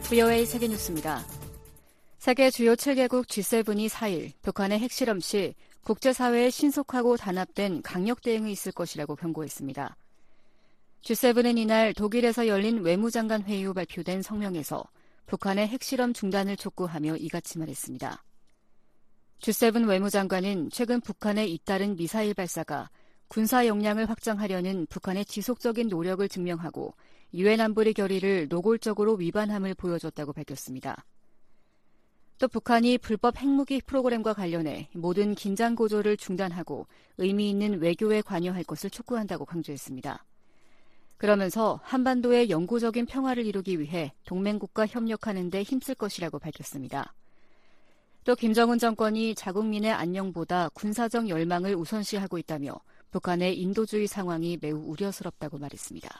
VOA 세계뉴스입니다. 세계 주요 7개국 G7이 4일 북한의 핵실험 시 국제사회에 신속하고 단합된 강력 대응이 있을 것이라고 경고했습니다. G7은 이날 독일에서 열린 외무장관 회의 후 발표된 성명에서 북한의 핵실험 중단을 촉구하며 이같이 말했습니다. G7 외무장관은 최근 북한에 잇따른 미사일 발사가 군사 역량을 확장하려는 북한의 지속적인 노력을 증명하고 유엔 안보리 결의를 노골적으로 위반함을 보여줬다고 밝혔습니다. 또 북한이 불법 핵무기 프로그램과 관련해 모든 긴장 고조를 중단하고 의미 있는 외교에 관여할 것을 촉구한다고 강조했습니다. 그러면서 한반도의 영구적인 평화를 이루기 위해 동맹국과 협력하는 데 힘쓸 것이라고 밝혔습니다. 또 김정은 정권이 자국민의 안녕보다 군사적 열망을 우선시하고 있다며 북한의 인도주의 상황이 매우 우려스럽다고 말했습니다.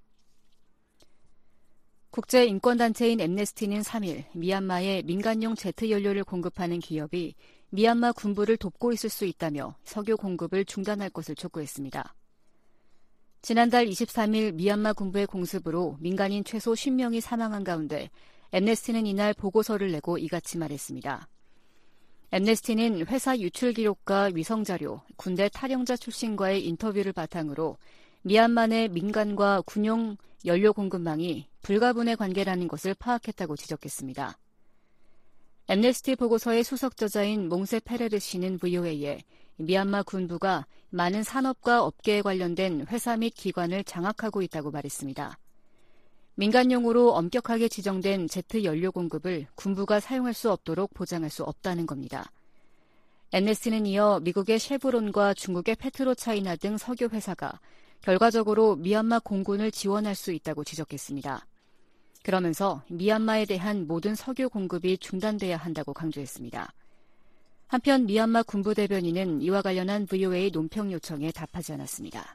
국제인권단체인 엠네스티는 3일 미얀마에 민간용 제트 연료를 공급하는 기업이 미얀마 군부를 돕고 있을 수 있다며 석유 공급을 중단할 것을 촉구했습니다. 지난달 23일 미얀마 군부의 공습으로 민간인 최소 10명이 사망한 가운데 엠네스티는 이날 보고서를 내고 이같이 말했습니다. 엠네스티는 회사 유출 기록과 위성자료, 군대 탈영자 출신과의 인터뷰를 바탕으로 미얀마 내 민간과 군용 연료 공급망이 불가분의 관계라는 것을 파악했다고 지적했습니다. 엠네스티 보고서의 수석 저자인 몽세 페레르 씨는 VOA에 미얀마 군부가 많은 산업과 업계에 관련된 회사 및 기관을 장악하고 있다고 말했습니다. 민간용으로 엄격하게 지정된 제트 연료 공급을 군부가 사용할 수 없도록 보장할 수 없다는 겁니다. 엠네스티는 이어 미국의 쉐브론과 중국의 페트로차이나 등 석유 회사가 결과적으로 미얀마 공군을 지원할 수 있다고 지적했습니다. 그러면서 미얀마에 대한 모든 석유 공급이 중단돼야 한다고 강조했습니다. 한편 미얀마 군부 대변인은 이와 관련한 VOA 논평 요청에 답하지 않았습니다.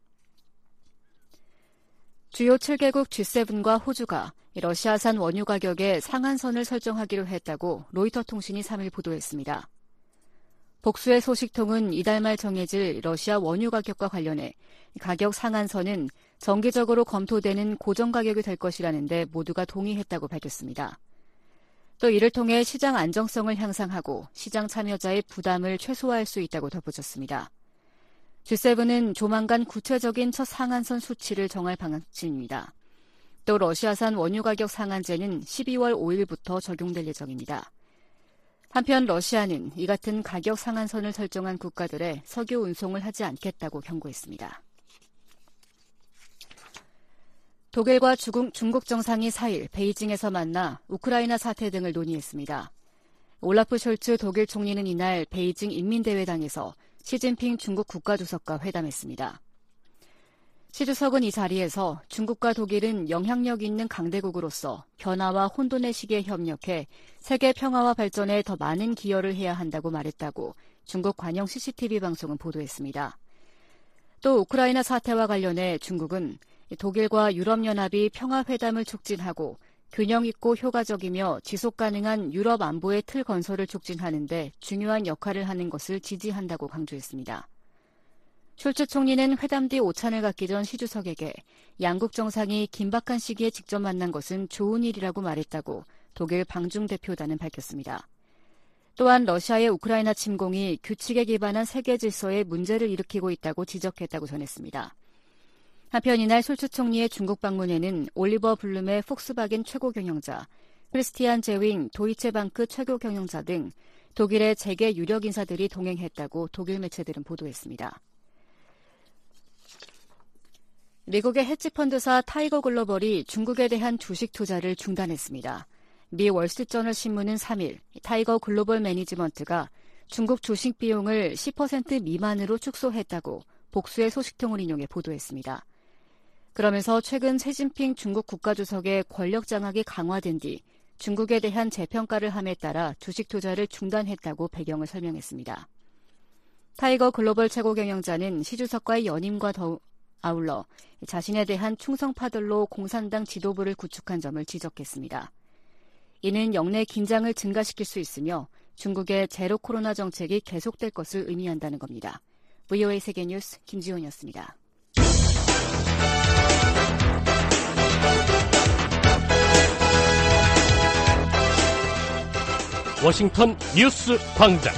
주요 7개국 G7과 호주가 러시아산 원유 가격의 상한선을 설정하기로 했다고 로이터 통신이 3일 보도했습니다. 복수의 소식통은 이달 말 정해질 러시아 원유 가격과 관련해 가격 상한선은 정기적으로 검토되는 고정 가격이 될 것이라는데 모두가 동의했다고 밝혔습니다. 또 이를 통해 시장 안정성을 향상하고 시장 참여자의 부담을 최소화할 수 있다고 덧붙였습니다. G7은 조만간 구체적인 첫 상한선 수치를 정할 방침입니다. 또 러시아산 원유 가격 상한제는 12월 5일부터 적용될 예정입니다. 한편 러시아는 이 같은 가격 상한선을 설정한 국가들의 석유 운송을 하지 않겠다고 경고했습니다. 독일과 중국 정상이 4일 베이징에서 만나 우크라이나 사태 등을 논의했습니다. 올라프 숄츠 독일 총리는 이날 베이징 인민대회당에서 시진핑 중국 국가주석과 회담했습니다. 시 주석은 이 자리에서 중국과 독일은 영향력 있는 강대국으로서 변화와 혼돈의 시기에 협력해 세계 평화와 발전에 더 많은 기여를 해야 한다고 말했다고 중국 관영 CCTV 방송은 보도했습니다. 또 우크라이나 사태와 관련해 중국은 독일과 유럽연합이 평화회담을 촉진하고 균형 있고 효과적이며 지속 가능한 유럽 안보의 틀 건설을 촉진하는 데 중요한 역할을 하는 것을 지지한다고 강조했습니다. 숄츠 총리는 회담 뒤 오찬을 갖기 전 시 주석에게 양국 정상이 긴박한 시기에 직접 만난 것은 좋은 일이라고 말했다고 독일 방중 대표단은 밝혔습니다. 또한 러시아의 우크라이나 침공이 규칙에 기반한 세계 질서에 문제를 일으키고 있다고 지적했다고 전했습니다. 한편 이날 숄츠 총리의 중국 방문에는 올리버 블룸의 폭스바겐 최고 경영자, 크리스티안 제윙 도이체방크 최고 경영자 등 독일의 재계 유력 인사들이 동행했다고 독일 매체들은 보도했습니다. 미국의 헤지펀드사 타이거 글로벌이 중국에 대한 주식 투자를 중단했습니다. 미 월스트리트저널 신문은 3일 타이거 글로벌 매니지먼트가 중국 주식 비용을 10% 미만으로 축소했다고 복수의 소식통을 인용해 보도했습니다. 그러면서 최근 시진핑 중국 국가주석의 권력 장악이 강화된 뒤 중국에 대한 재평가를 함에 따라 주식 투자를 중단했다고 배경을 설명했습니다. 타이거 글로벌 최고 경영자는 시 주석과의 연임과 아울러 자신에 대한 충성파들로 공산당 지도부를 구축한 점을 지적했습니다. 이는 영내 긴장을 증가시킬 수 있으며 중국의 제로 코로나 정책이 계속될 것을 의미한다는 겁니다. VOA 세계뉴스 김지훈이었습니다. 워싱턴 뉴스 광장.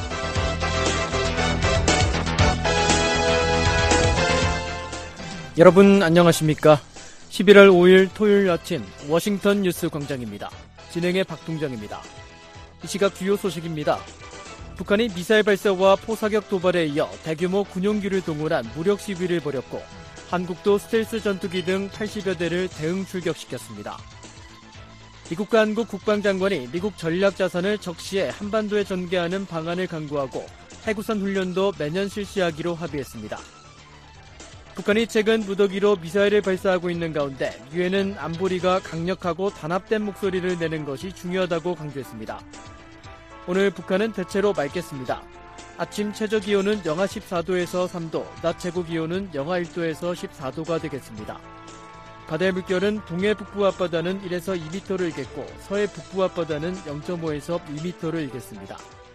여러분 안녕하십니까? 11월 5일 토요일 아침 워싱턴 뉴스 광장입니다. 진행의 박동정입니다. 이 시각 주요 소식입니다. 북한이 미사일 발사와 포사격 도발에 이어 대규모 군용기를 동원한 무력 시위를 벌였고 한국도 스텔스 전투기 등 80여 대를 대응 출격시켰습니다. 미국과 한국 국방장관이 미국 전략자산을 적시해 한반도에 전개하는 방안을 강구하고 해구선 훈련도 매년 실시하기로 합의했습니다. 북한이 최근 무더기로 미사일을 발사하고 있는 가운데 유엔은 안보리가 강력하고 단합된 목소리를 내는 것이 중요하다고 강조했습니다. 오늘 북한은 대체로 맑겠습니다. 아침 최저기온은 영하 14도에서 3도, 낮 최고기온은 영하 1도에서 14도가 되겠습니다. 바다의 물결은 동해 북부 앞바다는 1에서 2m를 일겠고 서해 북부 앞바다는 0.5에서 2m를 일겠습니다.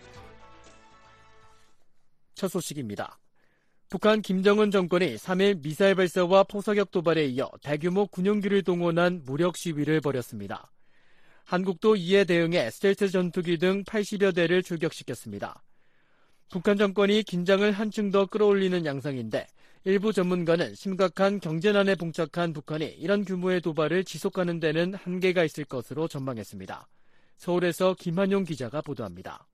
첫 소식입니다. 북한 김정은 정권이 3일 미사일 발사와 포사격 도발에 이어 대규모 군용기를 동원한 무력 시위를 벌였습니다. 한국도 이에 대응해 스텔스 전투기 등 80여 대를 출격시켰습니다. 북한 정권이 긴장을 한층 더 끌어올리는 양상인데 일부 전문가는 심각한 경제난에 봉착한 북한이 이런 규모의 도발을 지속하는 데는 한계가 있을 것으로 전망했습니다. 서울에서 김한용 기자가 보도합니다.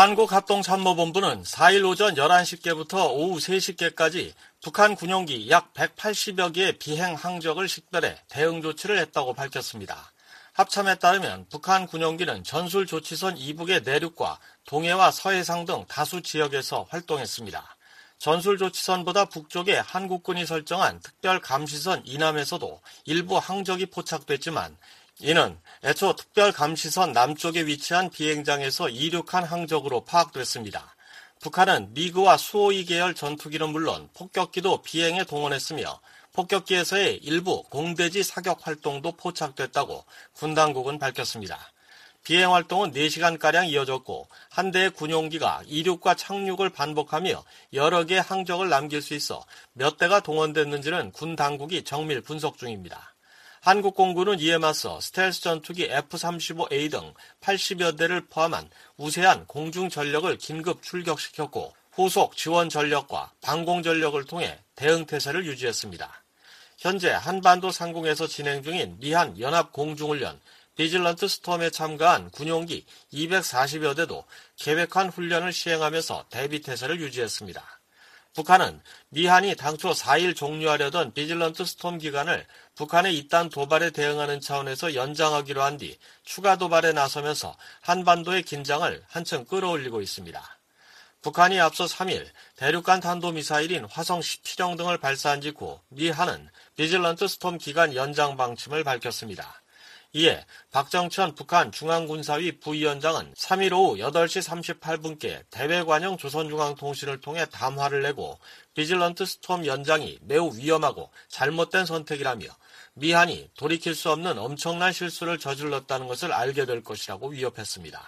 한국합동참모본부는 4일 오전 11시께부터 오후 3시께까지 북한 군용기 약 180여 개의 비행 항적을 식별해 대응 조치를 했다고 밝혔습니다. 합참에 따르면 북한 군용기는 전술조치선 이북의 내륙과 동해와 서해상 등 다수 지역에서 활동했습니다. 전술조치선보다 북쪽에 한국군이 설정한 특별감시선 이남에서도 일부 항적이 포착됐지만 이는 애초 특별감시선 남쪽에 위치한 비행장에서 이륙한 항적으로 파악됐습니다. 북한은 미그와 수호이 계열 전투기는 물론 폭격기도 비행에 동원했으며 폭격기에서의 일부 공대지 사격 활동도 포착됐다고 군 당국은 밝혔습니다. 비행 활동은 4시간가량 이어졌고 한 대의 군용기가 이륙과 착륙을 반복하며 여러 개의 항적을 남길 수 있어 몇 대가 동원됐는지는 군 당국이 정밀 분석 중입니다. 한국 공군은 이에 맞서 스텔스 전투기 F-35A 등 80여 대를 포함한 우세한 공중 전력을 긴급 출격시켰고 후속 지원 전력과 방공 전력을 통해 대응 태세를 유지했습니다. 현재 한반도 상공에서 진행 중인 미한 연합공중훈련 비질런트 스톰에 참가한 군용기 240여 대도 계획한 훈련을 시행하면서 대비태세를 유지했습니다. 북한은 미한이 당초 4일 종료하려던 비질런트 스톰 기간을 북한의 이딴 도발에 대응하는 차원에서 연장하기로 한 뒤 추가 도발에 나서면서 한반도의 긴장을 한층 끌어올리고 있습니다. 북한이 앞서 3일 대륙간 탄도미사일인 화성 17형 등을 발사한 직후 미한은 비질런트 스톰 기간 연장 방침을 밝혔습니다. 이에 박정천 북한 중앙군사위 부위원장은 3일 오후 8시 38분께 대외관용 조선중앙통신을 통해 담화를 내고 비질런트 스톰 연장이 매우 위험하고 잘못된 선택이라며 미한이 돌이킬 수 없는 엄청난 실수를 저질렀다는 것을 알게 될 것이라고 위협했습니다.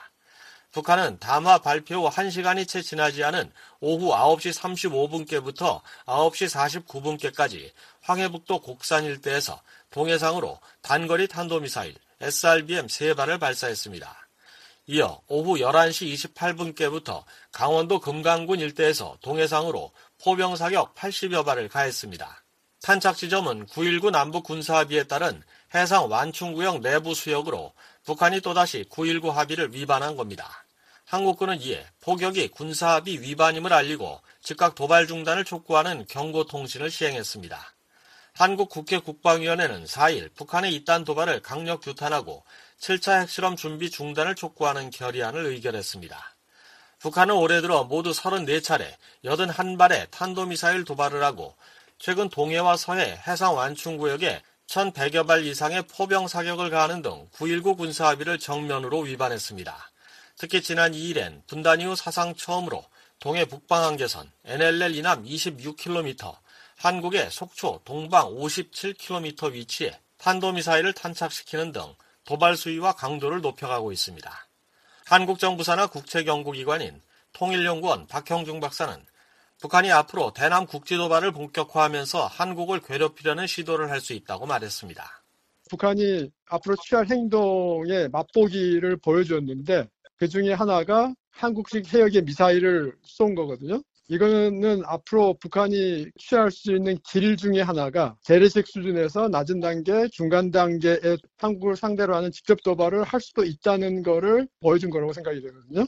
북한은 담화 발표 후 1시간이 채 지나지 않은 오후 9시 35분께부터 9시 49분께까지 황해북도 곡산 일대에서 동해상으로 단거리 탄도미사일 SRBM 3발을 발사했습니다. 이어 오후 11시 28분께부터 강원도 금강군 일대에서 동해상으로 포병사격 80여 발을 가했습니다. 탄착 지점은 9.19 남북 군사합의에 따른 해상 완충구역 내부 수역으로 북한이 또다시 9.19 합의를 위반한 겁니다. 한국군은 이에 포격이 군사합의 위반임을 알리고 즉각 도발 중단을 촉구하는 경고통신을 시행했습니다. 한국 국회 국방위원회는 4일 북한의 이딴 도발을 강력 규탄하고 7차 핵실험 준비 중단을 촉구하는 결의안을 의결했습여 북한은 올해 들어 모두 34차례 81발의 탄도미사일 도발을 하고 최근 동해와 서해 해상 완충구역에 1,100여 발 이상의 포병 사격을 가하는 등 9.19 군사합의를 정면으로 위반했습니다. 특히 지난 2일엔 분단 이후 사상 처음으로 동해 북방한계선 NLL 이남 26km, 한국의 속초 동방 57km 위치에 탄도미사일을 탄착시키는 등 도발 수위와 강도를 높여가고 있습니다. 한국 정부 산하 국책연구기관인 통일연구원 박형중 박사는 북한이 앞으로 대남 국지도발을 본격화하면서 한국을 괴롭히려는 시도를 할 수 있다고 말했습니다. 북한이 앞으로 취할 행동의 맛보기를 보여줬는데 그 중에 하나가 한국식 해역의 미사일을 쏜 거거든요. 이거는 앞으로 북한이 취할 수 있는 길 중에 하나가 재래식 수준에서 낮은 단계, 중간 단계의 한국을 상대로 하는 직접 도발을 할 수도 있다는 거를 보여준 거라고 생각이 되거든요.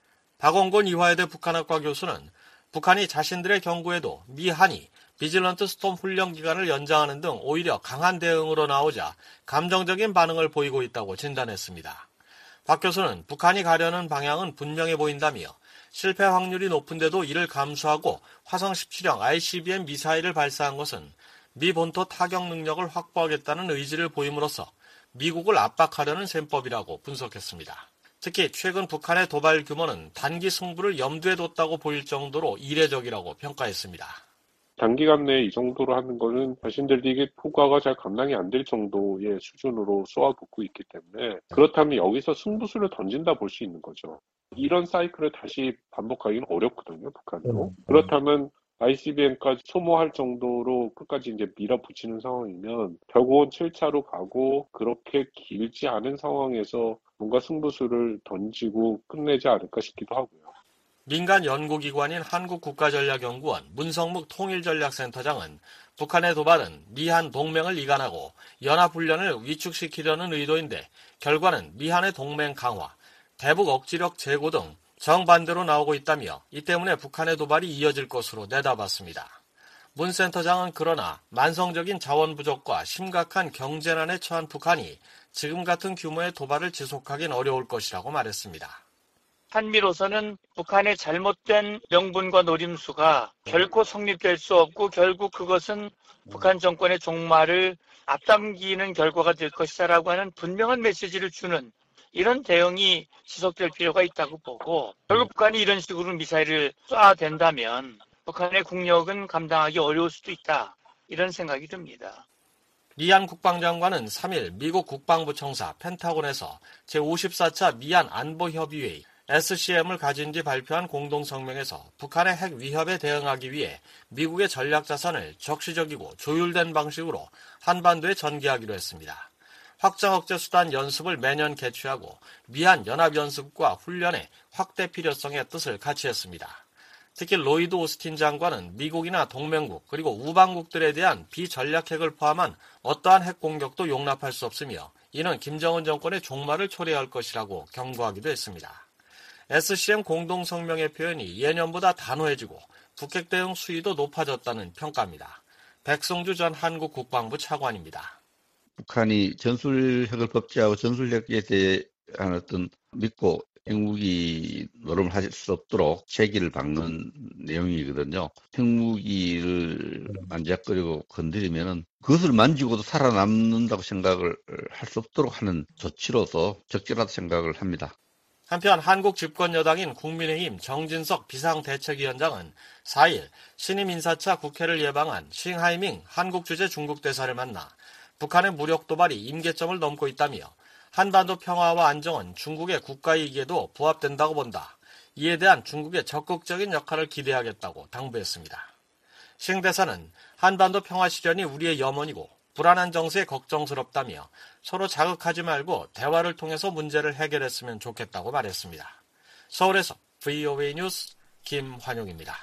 박원곤 이화여대 북한학과 교수는 북한이 자신들의 경고에도 미한이 비질런트 스톰 훈련 기간을 연장하는 등 오히려 강한 대응으로 나오자 감정적인 반응을 보이고 있다고 진단했습니다. 박 교수는 북한이 가려는 방향은 분명해 보인다며 실패 확률이 높은데도 이를 감수하고 화성 17형 ICBM 미사일을 발사한 것은 미 본토 타격 능력을 확보하겠다는 의지를 보임으로써 미국을 압박하려는 셈법이라고 분석했습니다. 특히 최근 북한의 도발 규모는 단기 승부를 염두에 뒀다고 보일 정도로 이례적이라고 평가했습니다. 단기간 내에 이 정도로 하는 거는 자신들이 효과가 잘 감당이 안 될 정도의 수준으로 쏘아붙고 있기 때문에 그렇다면 여기서 승부수를 던진다 볼 수 있는 거죠. 이런 사이클을 다시 반복하기는 어렵거든요, 북한도. 그렇다면 ICBM까지 소모할 정도로 끝까지 이제 밀어붙이는 상황이면 결국은 7차로 가고 그렇게 길지 않은 상황에서 뭔가 승부수를 던지고 끝내지 않을까 싶기도 하고요. 민간 연구기관인 한국국가전략연구원 문성묵 통일전략센터장은 북한의 도발은 미한 동맹을 이간하고 연합훈련을 위축시키려는 의도인데 결과는 미한의 동맹 강화, 대북 억지력 제고 등 정반대로 나오고 있다며 이 때문에 북한의 도발이 이어질 것으로 내다봤습니다. 문 센터장은 그러나 만성적인 자원 부족과 심각한 경제난에 처한 북한이 지금 같은 규모의 도발을 지속하긴 어려울 것이라고 말했습니다. 한미로서는 북한의 잘못된 명분과 노림수가 결코 성립될 수 없고 결국 그것은 북한 정권의 종말을 앞당기는 결과가 될 것이다라고 하는 분명한 메시지를 주는 이런 대응이 지속될 필요가 있다고 보고 결국 북한이 이런 식으로 미사일을 쏴댄다면 북한의 국력은 감당하기 어려울 수도 있다. 이런 생각이 듭니다. 리안 국방장관은 3일 미국 국방부 청사 펜타곤에서 제54차 미안 안보협의회의 SCM을 가진 뒤 발표한 공동성명에서 북한의 핵 위협에 대응하기 위해 미국의 전략자산을 적시적이고 조율된 방식으로 한반도에 전개하기로 했습니다. 확장 억제 수단 연습을 매년 개최하고 미한 연합연습과 훈련의 확대 필요성의 뜻을 같이 했습니다. 특히 로이드 오스틴 장관은 미국이나 동맹국 그리고 우방국들에 대한 비전략핵을 포함한 어떠한 핵 공격도 용납할 수 없으며 이는 김정은 정권의 종말을 초래할 것이라고 경고하기도 했습니다. SCM 공동성명의 표현이 예년보다 단호해지고 북핵 대응 수위도 높아졌다는 평가입니다. 백성주 전 한국 국방부 차관입니다. 북한이 전술핵을 법제하고 전술핵에 대한 어떤 믿고 핵무기 노름을 할 수 없도록 제기를 박는 내용이거든요. 핵무기를 만지작거리고 건드리면은 그것을 만지고도 살아남는다고 생각을 할 수 없도록 하는 조치로서 적절하다고 생각을 합니다. 한편 한국 집권 여당인 국민의힘 정진석 비상대책위원장은 4일 신임 인사차 국회를 예방한 싱하이밍 한국주재 중국 대사를 만나 북한의 무력 도발이 임계점을 넘고 있다며 한반도 평화와 안정은 중국의 국가이익에도 부합된다고 본다. 이에 대한 중국의 적극적인 역할을 기대하겠다고 당부했습니다. 싱 대사는 한반도 평화 실현이 우리의 염원이고 불안한 정세에 걱정스럽다며 서로 자극하지 말고 대화를 통해서 문제를 해결했으면 좋겠다고 말했습니다. 서울에서 VOA 뉴스 김환용입니다.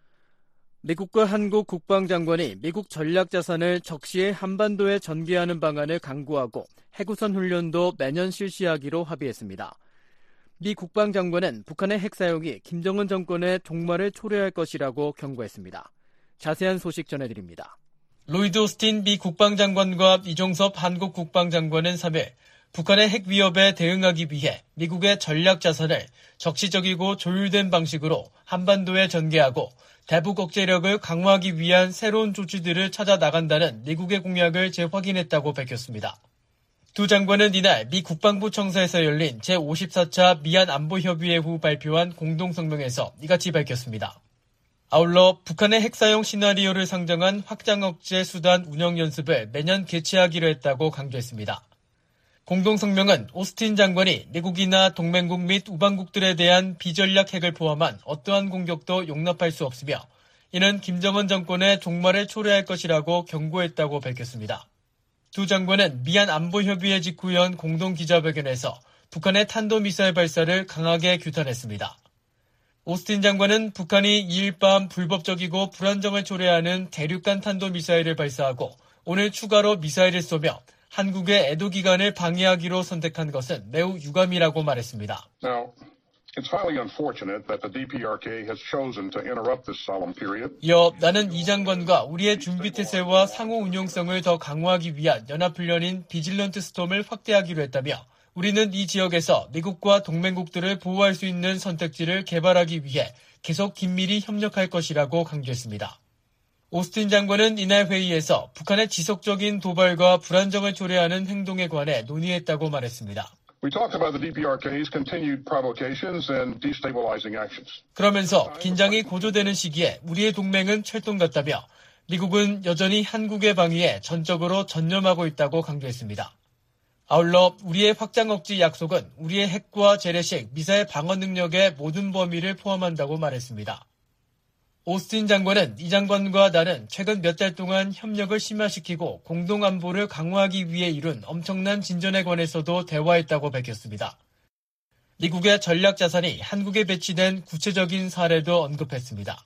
미국과 한국 국방장관이 미국 전략자산을 적시에 한반도에 전개하는 방안을 강구하고 핵우선 훈련도 매년 실시하기로 합의했습니다. 미 국방장관은 북한의 핵 사용이 김정은 정권의 종말을 초래할 것이라고 경고했습니다. 자세한 소식 전해드립니다. 로이드 오스틴 미 국방장관과 이종섭 한국 국방장관은 3일 북한의 핵 위협에 대응하기 위해 미국의 전략자산을 적시적이고 조율된 방식으로 한반도에 전개하고 대북 억제력을 강화하기 위한 새로운 조치들을 찾아 나간다는 미국의 공약을 재확인했다고 밝혔습니다. 두 장관은 이날 미 국방부 청사에서 열린 제54차 미안 안보협의회 후 발표한 공동성명에서 이같이 밝혔습니다. 아울러 북한의 핵 사용 시나리오를 상정한 확장 억제 수단 운영 연습을 매년 개최하기로 했다고 강조했습니다. 공동성명은 오스틴 장관이 미국이나 동맹국 및 우방국들에 대한 비전략 핵을 포함한 어떠한 공격도 용납할 수 없으며 이는 김정은 정권의 종말을 초래할 것이라고 경고했다고 밝혔습니다. 두 장관은 미안 안보협의회 직후 연 공동기자회견에서 북한의 탄도미사일 발사를 강하게 규탄했습니다. 오스틴 장관은 북한이 2일 밤 불법적이고 불안정을 초래하는 대륙간 탄도미사일을 발사하고 오늘 추가로 미사일을 쏘며 한국의 애도 기간을 방해하기로 선택한 것은 매우 유감이라고 말했습니다. 이어 나는 이 장관과 우리의 준비태세와 상호 운용성을 더 강화하기 위한 연합훈련인 비질런트 스톰을 확대하기로 했다며 우리는 이 지역에서 미국과 동맹국들을 보호할 수 있는 선택지를 개발하기 위해 계속 긴밀히 협력할 것이라고 강조했습니다. 오스틴 장관은 이날 회의에서 북한의 지속적인 도발과 불안정을 초래하는 행동에 관해 논의했다고 말했습니다. 그러면서 긴장이 고조되는 시기에 우리의 동맹은 철통같다며 미국은 여전히 한국의 방위에 전적으로 전념하고 있다고 강조했습니다. 아울러 우리의 확장 억지 약속은 우리의 핵과 재래식 미사일 방어 능력의 모든 범위를 포함한다고 말했습니다. 오스틴 장관은 이 장관과 나는 최근 몇 달 동안 협력을 심화시키고 공동 안보를 강화하기 위해 이룬 엄청난 진전에 관해서도 대화했다고 밝혔습니다. 미국의 전략 자산이 한국에 배치된 구체적인 사례도 언급했습니다.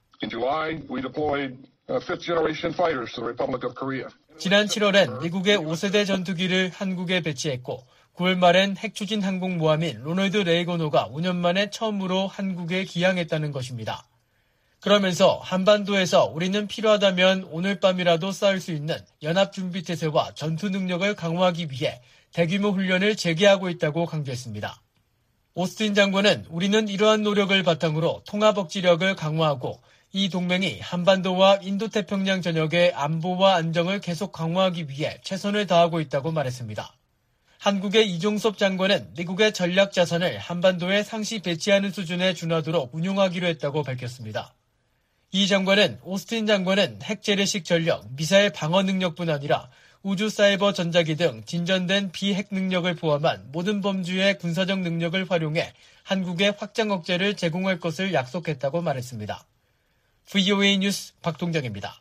지난 7월엔 미국의 5세대 전투기를 한국에 배치했고 9월 말엔 핵추진 항공모함인 로널드 레이건호가 5년 만에 처음으로 한국에 기항했다는 것입니다. 그러면서 한반도에서 우리는 필요하다면 오늘 밤이라도 쌓을 수 있는 연합준비태세와 전투 능력을 강화하기 위해 대규모 훈련을 재개하고 있다고 강조했습니다. 오스틴 장관은 우리는 이러한 노력을 바탕으로 통합억지력을 강화하고 이 동맹이 한반도와 인도태평양 전역의 안보와 안정을 계속 강화하기 위해 최선을 다하고 있다고 말했습니다. 한국의 이종섭 장관은 미국의 전략 자산을 한반도에 상시 배치하는 수준에 준하도록 운용하기로 했다고 밝혔습니다. 이 장관은 오스틴 장관은 핵 재래식 전력, 미사일 방어 능력뿐 아니라 우주 사이버 전자기 등 진전된 비핵 능력을 포함한 모든 범주의 군사적 능력을 활용해 한국에 확장 억제를 제공할 것을 약속했다고 말했습니다. VOA 뉴스 박동정입니다.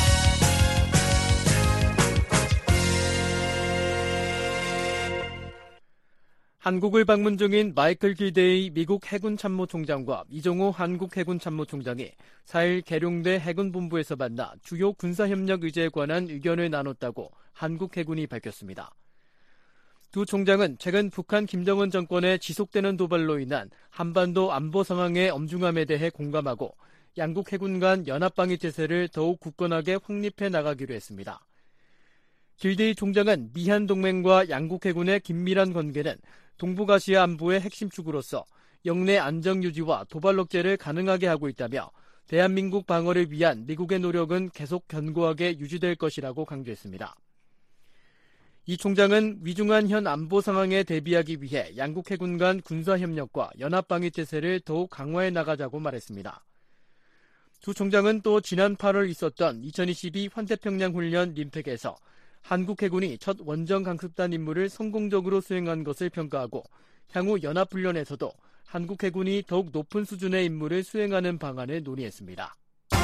한국을 방문 중인 마이클 길데이 미국 해군 참모총장과 이종호 한국 해군 참모총장이 4일 계룡대 해군본부에서 만나 주요 군사협력 의제에 관한 의견을 나눴다고 한국 해군이 밝혔습니다. 두 총장은 최근 북한 김정은 정권의 지속되는 도발로 인한 한반도 안보 상황의 엄중함에 대해 공감하고 양국 해군 간 연합방위 태세를 더욱 굳건하게 확립해 나가기로 했습니다. 길데이 총장은 미한 동맹과 양국 해군의 긴밀한 관계는 동북아시아 안보의 핵심 축으로서 영내 안정 유지와 도발 억제를 가능하게 하고 있다며 대한민국 방어를 위한 미국의 노력은 계속 견고하게 유지될 것이라고 강조했습니다. 이 총장은 위중한 현 안보 상황에 대비하기 위해 양국 해군 간 군사협력과 연합방위 태세를 더욱 강화해 나가자고 말했습니다. 두 총장은 또 지난 8월 있었던 2022 환태평양 훈련 림팩에서 한국 해군이 첫 원정 강습단 임무를 성공적으로 수행한 것을 평가하고 향후 연합훈련에서도 한국 해군이 더욱 높은 수준의 임무를 수행하는 방안을 논의했습니다.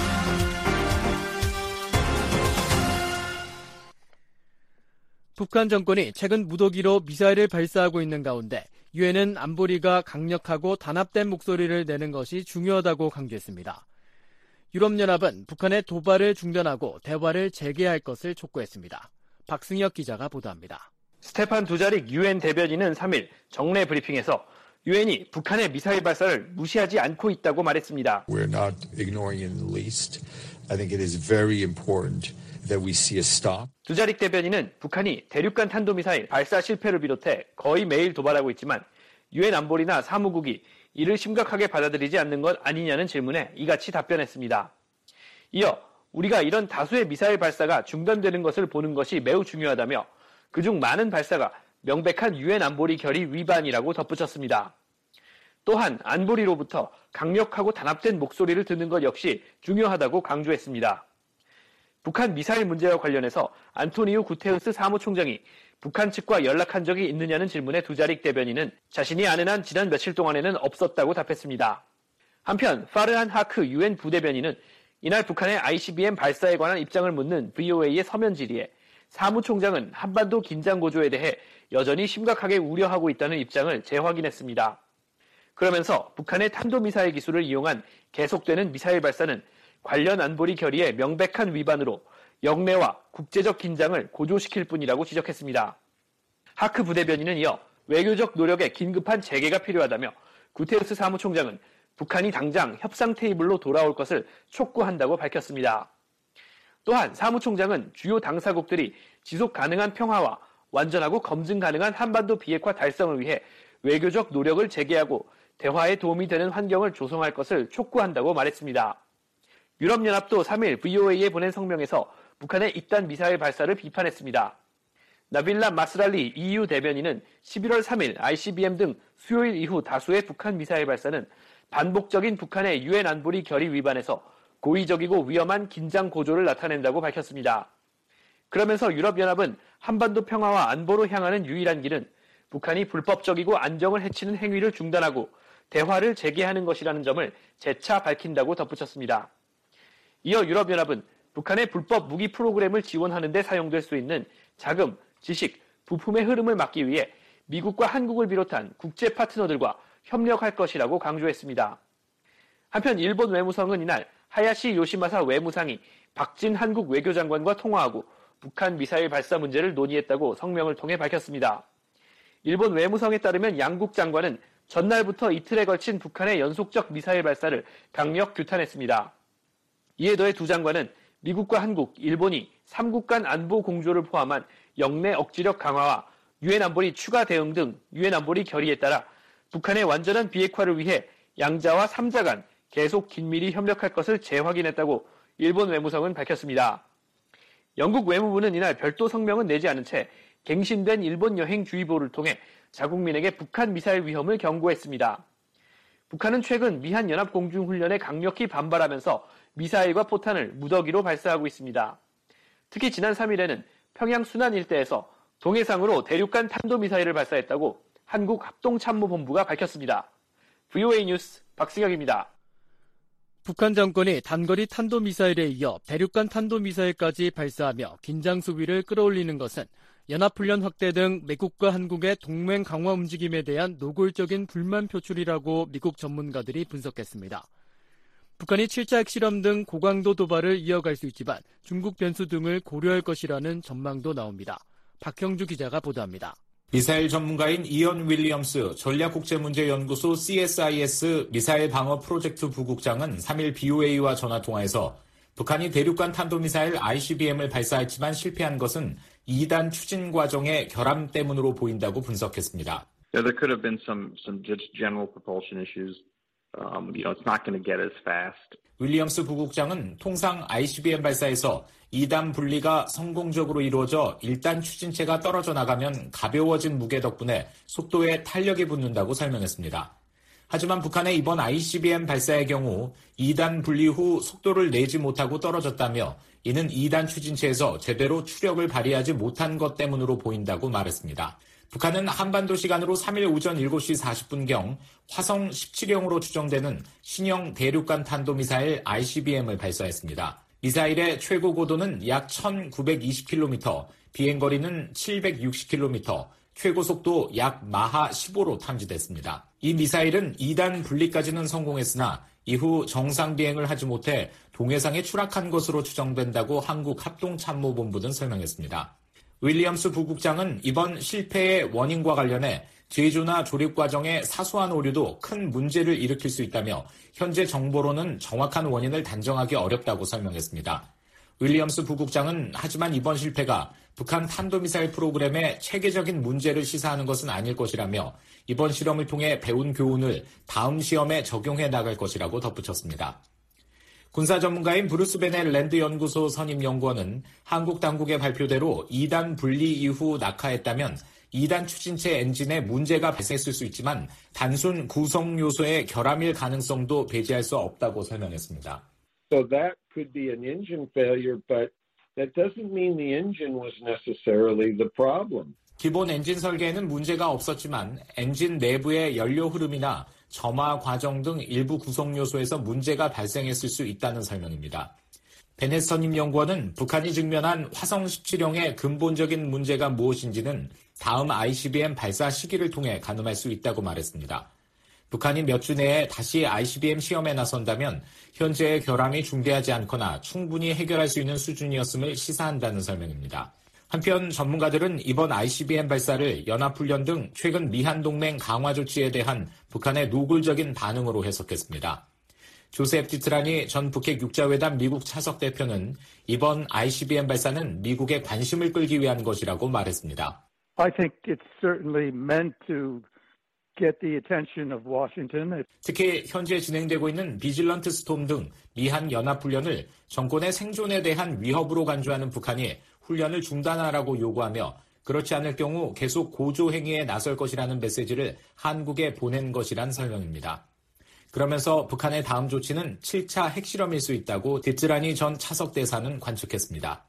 북한 정권이 최근 무더기로 미사일을 발사하고 있는 가운데 유엔은 안보리가 강력하고 단합된 목소리를 내는 것이 중요하다고 강조했습니다. 유럽연합은 북한의 도발을 중단하고 대화를 재개할 것을 촉구했습니다. 박승혁 기자가 보도합니다. 스테판 두자릭 유엔 대변인은 3일 정례 브리핑에서 유엔이 북한의 미사일 발사를 무시하지 않고 있다고 말했습니다. We're not ignoring it in the least. I think it is very important that we see a stop. 두자릭 대변인은 북한이 대륙간 탄도미사일 발사 실패를 비롯해 거의 매일 도발하고 있지만 유엔 안보리나 사무국이 이를 심각하게 받아들이지 않는 것 아니냐는 질문에 이같이 답변했습니다. 이어 우리가 이런 다수의 미사일 발사가 중단되는 것을 보는 것이 매우 중요하다며 그중 많은 발사가 명백한 유엔 안보리 결의 위반이라고 덧붙였습니다. 또한 안보리로부터 강력하고 단합된 목소리를 듣는 것 역시 중요하다고 강조했습니다. 북한 미사일 문제와 관련해서 안토니우 구테우스 사무총장이 북한 측과 연락한 적이 있느냐는 질문에 두자릭 대변인은 자신이 아는 한 지난 며칠 동안에는 없었다고 답했습니다. 한편 파르한 하크 유엔 부대변인은 이날 북한의 ICBM 발사에 관한 입장을 묻는 VOA의 서면 질의에 사무총장은 한반도 긴장 고조에 대해 여전히 심각하게 우려하고 있다는 입장을 재확인했습니다. 그러면서 북한의 탄도미사일 기술을 이용한 계속되는 미사일 발사는 관련 안보리 결의의 명백한 위반으로 영내와 국제적 긴장을 고조시킬 뿐이라고 지적했습니다. 하크 부대변인은 이어 외교적 노력에 긴급한 재개가 필요하다며 구테르스 사무총장은 북한이 당장 협상 테이블로 돌아올 것을 촉구한다고 밝혔습니다. 또한 사무총장은 주요 당사국들이 지속 가능한 평화와 완전하고 검증 가능한 한반도 비핵화 달성을 위해 외교적 노력을 재개하고 대화에 도움이 되는 환경을 조성할 것을 촉구한다고 말했습니다. 유럽연합도 3일 VOA에 보낸 성명에서 북한의 잇단 미사일 발사를 비판했습니다. 나빌라 마스랄리 EU 대변인은 11월 3일 ICBM 등 수요일 이후 다수의 북한 미사일 발사는 반복적인 북한의 유엔 안보리 결의 위반에서 고의적이고 위험한 긴장 고조를 나타낸다고 밝혔습니다. 그러면서 유럽연합은 한반도 평화와 안보로 향하는 유일한 길은 북한이 불법적이고 안정을 해치는 행위를 중단하고 대화를 재개하는 것이라는 점을 재차 밝힌다고 덧붙였습니다. 이어 유럽연합은 북한의 불법 무기 프로그램을 지원하는 데 사용될 수 있는 자금, 지식, 부품의 흐름을 막기 위해 미국과 한국을 비롯한 국제 파트너들과 협력할 것이라고 강조했습니다. 한편 일본 외무성은 이날 하야시 요시마사 외무상이 박진 한국 외교장관과 통화하고 북한 미사일 발사 문제를 논의했다고 성명을 통해 밝혔습니다. 일본 외무성에 따르면 양국 장관은 전날부터 이틀에 걸친 북한의 연속적 미사일 발사를 강력 규탄했습니다. 이에 더해 두 장관은 미국과 한국, 일본이 3국 간 안보 공조를 포함한 영내 억지력 강화와 유엔 안보리 추가 대응 등 유엔 안보리 결의에 따라 북한의 완전한 비핵화를 위해 양자와 3자 간 계속 긴밀히 협력할 것을 재확인했다고 일본 외무성은 밝혔습니다. 영국 외무부는 이날 별도 성명은 내지 않은 채 갱신된 일본 여행 주의보를 통해 자국민에게 북한 미사일 위험을 경고했습니다. 북한은 최근 미한 연합공중훈련에 강력히 반발하면서 미사일과 포탄을 무더기로 발사하고 있습니다. 특히 지난 3일에는 평양 순안 일대에서 동해상으로 대륙간 탄도미사일을 발사했다고 한국합동참모본부가 밝혔습니다. VOA 뉴스 박승혁입니다. 북한 정권이 단거리 탄도미사일에 이어 대륙간 탄도미사일까지 발사하며 긴장 수위를 끌어올리는 것은 연합훈련 확대 등 미국과 한국의 동맹 강화 움직임에 대한 노골적인 불만 표출이라고 미국 전문가들이 분석했습니다. 북한이 7차 핵실험 등 고강도 도발을 이어갈 수 있지만 중국 변수 등을 고려할 것이라는 전망도 나옵니다. 박형주 기자가 보도합니다. 미사일 전문가인 이언 윌리엄스 전략국제문제연구소 CSIS 미사일 방어 프로젝트 부국장은 3일 BOA와 전화통화에서 북한이 대륙간 탄도미사일 ICBM을 발사했지만 실패한 것은 2단 추진 과정의 결함 때문으로 보인다고 분석했습니다. There could have been some just general propulsion issues. It's not going to get as fast. 윌리엄스 부국장은 통상 ICBM 발사에서 2단 분리가 성공적으로 이루어져 1단 추진체가 떨어져 나가면 가벼워진 무게 덕분에 속도에 탄력이 붙는다고 설명했습니다. 하지만 북한의 이번 ICBM 발사의 경우 2단 분리 후 속도를 내지 못하고 떨어졌다며 이는 2단 추진체에서 제대로 추력을 발휘하지 못한 것 때문으로 보인다고 말했습니다. 북한은 한반도 시간으로 3일 오전 7시 40분경 화성 17형으로 추정되는 신형 대륙간 탄도미사일 ICBM을 발사했습니다. 미사일의 최고 고도는 약 1920km, 비행거리는 760km, 최고 속도 약 마하 15로 탐지됐습니다. 이 미사일은 2단 분리까지는 성공했으나 이후 정상 비행을 하지 못해 동해상에 추락한 것으로 추정된다고 한국합동참모본부는 설명했습니다. 윌리엄스 부국장은 이번 실패의 원인과 관련해 제조나 조립 과정의 사소한 오류도 큰 문제를 일으킬 수 있다며 현재 정보로는 정확한 원인을 단정하기 어렵다고 설명했습니다. 윌리엄스 부국장은 하지만 이번 실패가 북한 탄도미사일 프로그램에 체계적인 문제를 시사하는 것은 아닐 것이라며 이번 실험을 통해 배운 교훈을 다음 시험에 적용해 나갈 것이라고 덧붙였습니다. 군사 전문가인 브루스 베넬 랜드 연구소 선임 연구원은 한국 당국의 발표대로 2단 분리 이후 낙하했다면 2단 추진체 엔진에 문제가 발생했을 수 있지만 단순 구성 요소의 결함일 가능성도 배제할 수 없다고 설명했습니다. So that could be an engine failure, but that doesn't mean the engine was necessarily the problem. 기본 엔진 설계에는 문제가 없었지만 엔진 내부의 연료 흐름이나 점화 과정 등 일부 구성 요소에서 문제가 발생했을 수 있다는 설명입니다. 베넷 선임연구원은 북한이 직면한 화성 17형의 근본적인 문제가 무엇인지는 다음 ICBM 발사 시기를 통해 가늠할 수 있다고 말했습니다. 북한이 몇 주 내에 다시 ICBM 시험에 나선다면 현재의 결함이 중대하지 않거나 충분히 해결할 수 있는 수준이었음을 시사한다는 설명입니다. 한편 전문가들은 이번 ICBM 발사를 연합훈련 등 최근 미한동맹 강화 조치에 대한 북한의 노골적인 반응으로 해석했습니다. 조셉 디트라니 전 북핵 육자회담 미국 차석 대표는 이번 ICBM 발사는 미국의 관심을 끌기 위한 것이라고 말했습니다. I think it's certainly meant to get the attention of Washington. 특히 현재 진행되고 있는 비질런트 스톰 등 미한 연합훈련을 정권의 생존에 대한 위협으로 간주하는 북한이 훈련을 중단하라고 요구하며 그렇지 않을 경우 계속 고조 행위에 나설 것이라는 메시지를 한국에 보낸 것이란 설명입니다. 그러면서 북한의 다음 조치는 7차 핵실험일 수 있다고 디트라니 전 차석 대사는 관측했습니다.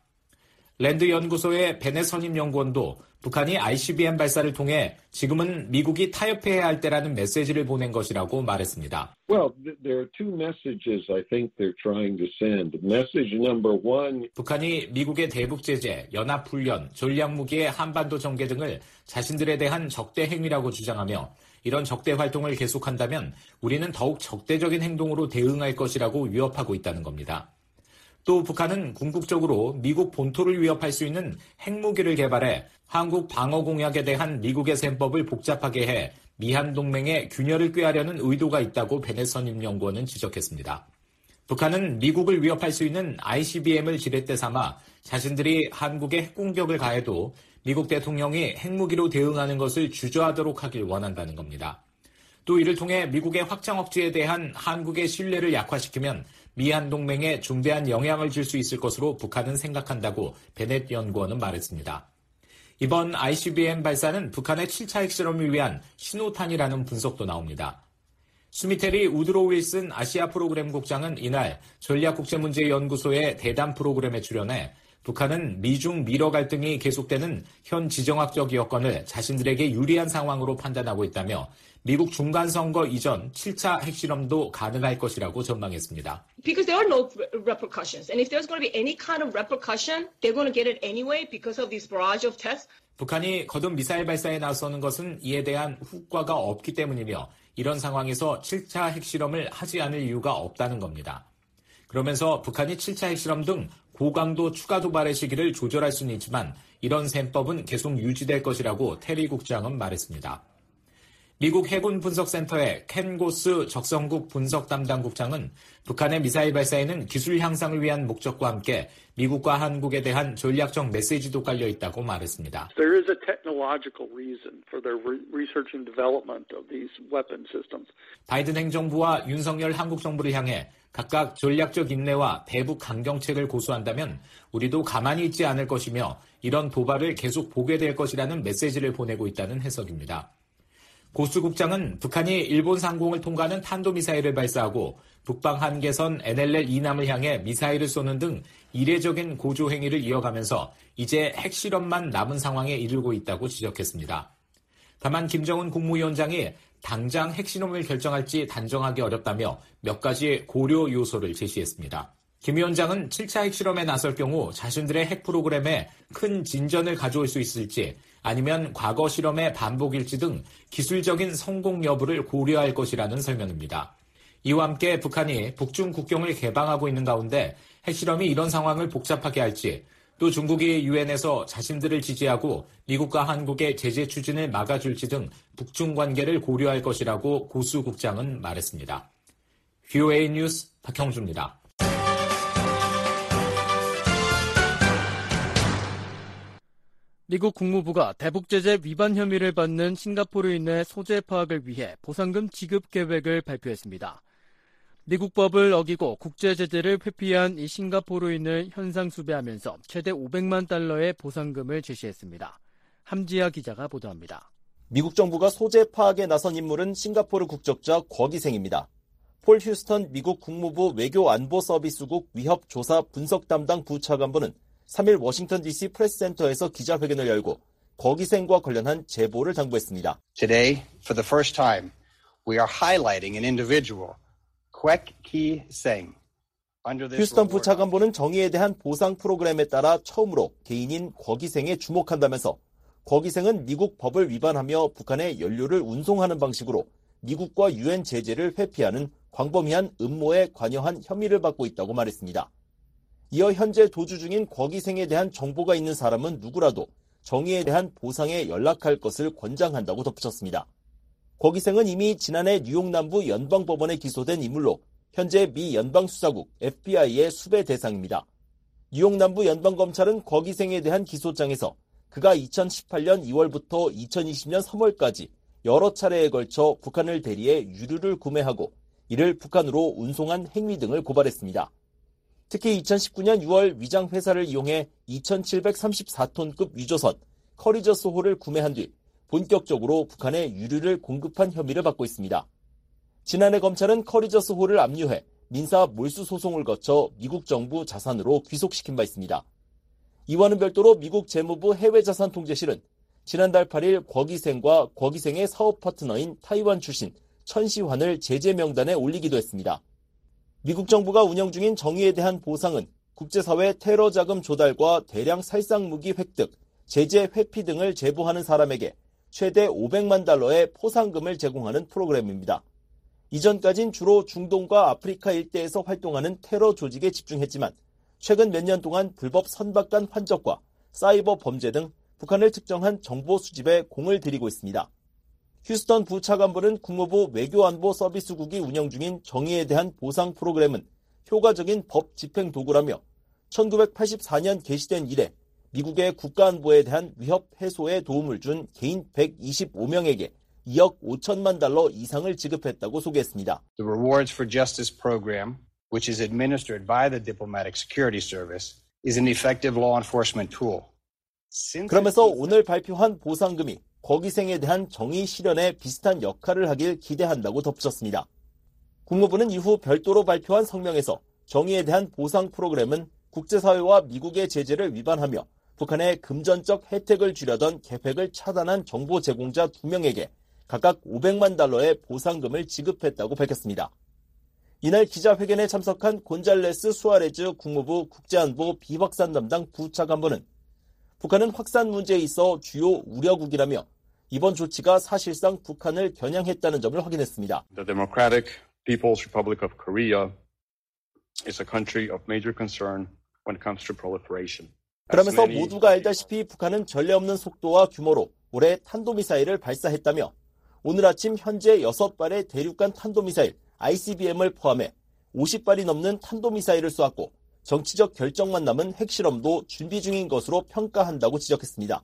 랜드 연구소의 베넷 선임연구원도 북한이 ICBM 발사를 통해 지금은 미국이 타협해야 할 때라는 메시지를 보낸 것이라고 말했습니다. Well, there are two messages I think they're trying to send. Message number one. 북한이 미국의 대북 제재, 연합훈련, 전략무기의 한반도 전개 등을 자신들에 대한 적대 행위라고 주장하며 이런 적대 활동을 계속한다면 우리는 더욱 적대적인 행동으로 대응할 것이라고 위협하고 있다는 겁니다. 또 북한은 궁극적으로 미국 본토를 위협할 수 있는 핵무기를 개발해 한국 방어 공약에 대한 미국의 셈법을 복잡하게 해 미한 동맹의 균열을 꾀하려는 의도가 있다고 베넷 선임연구원은 지적했습니다. 북한은 미국을 위협할 수 있는 ICBM을 지렛대 삼아 자신들이 한국에 핵공격을 가해도 미국 대통령이 핵무기로 대응하는 것을 주저하도록 하길 원한다는 겁니다. 또 이를 통해 미국의 확장 억지에 대한 한국의 신뢰를 약화시키면 미한 동맹에 중대한 영향을 줄 수 있을 것으로 북한은 생각한다고 베넷 연구원은 말했습니다. 이번 ICBM 발사는 북한의 7차 핵실험을 위한 신호탄이라는 분석도 나옵니다. 수미테리 우드로 윌슨 아시아 프로그램 국장은 이날 전략국제문제연구소의 대담 프로그램에 출연해 북한은 미중 미러 갈등이 계속되는 현 지정학적 여건을 자신들에게 유리한 상황으로 판단하고 있다며 미국 중간선거 이전 7차 핵실험도 가능할 것이라고 전망했습니다. Because there are no repercussions. And if there's going to be any kind of repercussion, they're going to get it anyway because of this barrage of tests. 북한이 거듭 미사일 발사에 나서는 것은 이에 대한 후과가 없기 때문이며 이런 상황에서 7차 핵실험을 하지 않을 이유가 없다는 겁니다. 그러면서 북한이 7차 핵실험 등 고강도 추가 도발의 시기를 조절할 수는 있지만 이런 셈법은 계속 유지될 것이라고 테리 국장은 말했습니다. 미국 해군 분석센터의 켄 고스 적성국 분석 담당 국장은 북한의 미사일 발사에는 기술 향상을 위한 목적과 함께 미국과 한국에 대한 전략적 메시지도 깔려 있다고 말했습니다. There is a technological reason for their research and development of these weapon systems. 바이든 행정부와 윤석열 한국 정부를 향해 각각 전략적 인내와 대북 강경책을 고수한다면 우리도 가만히 있지 않을 것이며 이런 도발을 계속 보게 될 것이라는 메시지를 보내고 있다는 해석입니다. 고수 국장은 북한이 일본 상공을 통과하는 탄도미사일을 발사하고 북방 한계선 NLL 이남을 향해 미사일을 쏘는 등 이례적인 고조 행위를 이어가면서 이제 핵실험만 남은 상황에 이르고 있다고 지적했습니다. 다만 김정은 국무위원장이 당장 핵실험을 결정할지 단정하기 어렵다며 몇 가지 고려 요소를 제시했습니다. 김 위원장은 7차 핵실험에 나설 경우 자신들의 핵 프로그램에 큰 진전을 가져올 수 있을지 아니면 과거 실험의 반복일지 등 기술적인 성공 여부를 고려할 것이라는 설명입니다. 이와 함께 북한이 북중 국경을 개방하고 있는 가운데 핵실험이 이런 상황을 복잡하게 할지 또 중국이 유엔에서 자신들을 지지하고 미국과 한국의 제재 추진을 막아줄지 등 북중 관계를 고려할 것이라고 고수 국장은 말했습니다. VOA 뉴스 박형주입니다. 미국 국무부가 대북제재 위반 혐의를 받는 싱가포르인의 소재 파악을 위해 보상금 지급 계획을 발표했습니다. 미국 법을 어기고 국제제재를 회피한 이 싱가포르인을 현상 수배하면서 최대 500만 달러의 보상금을 제시했습니다. 함지아 기자가 보도합니다. 미국 정부가 소재 파악에 나선 인물은 싱가포르 국적자 곽이생입니다. 폴 휴스턴 미국 국무부 외교안보서비스국 위협조사 분석 담당 부차관보는 3일 워싱턴 DC 프레스센터에서 기자회견을 열고 곽이생과 관련한 제보를 당부했습니다. Today, for the first time, we are highlighting an individual, Kwek Kee Seng, 휴스턴 부차관보는 정의에 대한 보상 프로그램에 따라 처음으로 개인인 궈기생에 주목한다면서 궈기생은 미국 법을 위반하며 북한에 연료를 운송하는 방식으로 미국과 유엔 제재를 회피하는 광범위한 음모에 관여한 혐의를 받고 있다고 말했습니다. 이어 현재 도주 중인 궈기생에 대한 정보가 있는 사람은 누구라도 정의에 대한 보상에 연락할 것을 권장한다고 덧붙였습니다. 궈기생은 이미 지난해 뉴욕 남부 연방법원에 기소된 인물로 현재 미 연방수사국 FBI의 수배 대상입니다. 뉴욕 남부 연방검찰은 궈기생에 대한 기소장에서 그가 2018년 2월부터 2020년 3월까지 여러 차례에 걸쳐 북한을 대리해 유류를 구매하고 이를 북한으로 운송한 행위 등을 고발했습니다. 특히 2019년 6월 위장 회사를 이용해 2,734톤급 위조선 커리저스호를 구매한 뒤 본격적으로 북한에 유류를 공급한 혐의를 받고 있습니다. 지난해 검찰은 커리저스호를 압류해 민사 몰수 소송을 거쳐 미국 정부 자산으로 귀속시킨 바 있습니다. 이와는 별도로 미국 재무부 해외자산통제실은 지난달 8일 궈기생과 궈기생의 사업 파트너인 타이완 출신 천시환을 제재 명단에 올리기도 했습니다. 미국 정부가 운영 중인 정의에 대한 보상은 국제사회 테러 자금 조달과 대량 살상 무기 획득, 제재 회피 등을 제보하는 사람에게 최대 500만 달러의 포상금을 제공하는 프로그램입니다. 이전까진 주로 중동과 아프리카 일대에서 활동하는 테러 조직에 집중했지만 최근 몇 년 동안 불법 선박간 환적과 사이버 범죄 등 북한을 특정한 정보 수집에 공을 들이고 있습니다. 휴스턴 부차관보는 국무부 외교안보 서비스국이 운영 중인 정의에 대한 보상 프로그램은 효과적인 법 집행 도구라며 1984년 개시된 이래 미국의 국가안보에 대한 위협 해소에 도움을 준 개인 125명에게 2억 5천만 달러 이상을 지급했다고 소개했습니다. The Rewards for Justice program, which is administered by the Diplomatic Security Service, is an effective law enforcement tool. 그러면서 오늘 발표한 보상금이 궈기생에 대한 정의 실현에 비슷한 역할을 하길 기대한다고 덧붙였습니다. 국무부는 이후 별도로 발표한 성명에서 정의에 대한 보상 프로그램은 국제사회와 미국의 제재를 위반하며 북한의 금전적 혜택을 주려던 계획을 차단한 정보 제공자 2명에게 각각 500만 달러의 보상금을 지급했다고 밝혔습니다. 이날 기자회견에 참석한 곤잘레스 수아레즈 국무부 국제안보 비확산 담당 부차관보는 북한은 확산 문제에 있어 주요 우려국이라며 이번 조치가 사실상 북한을 겨냥했다는 점을 확인했습니다. The Democratic People's Republic of Korea is a country of major concern when it comes to proliferation. 그러면서 모두가 알다시피 북한은 전례 없는 속도와 규모로 올해 탄도미사일을 발사했다며 오늘 아침 현재 6발의 대륙간 탄도미사일 ICBM을 포함해 50발이 넘는 탄도미사일을 쏘았고 정치적 결정만 남은 핵실험도 준비 중인 것으로 평가한다고 지적했습니다.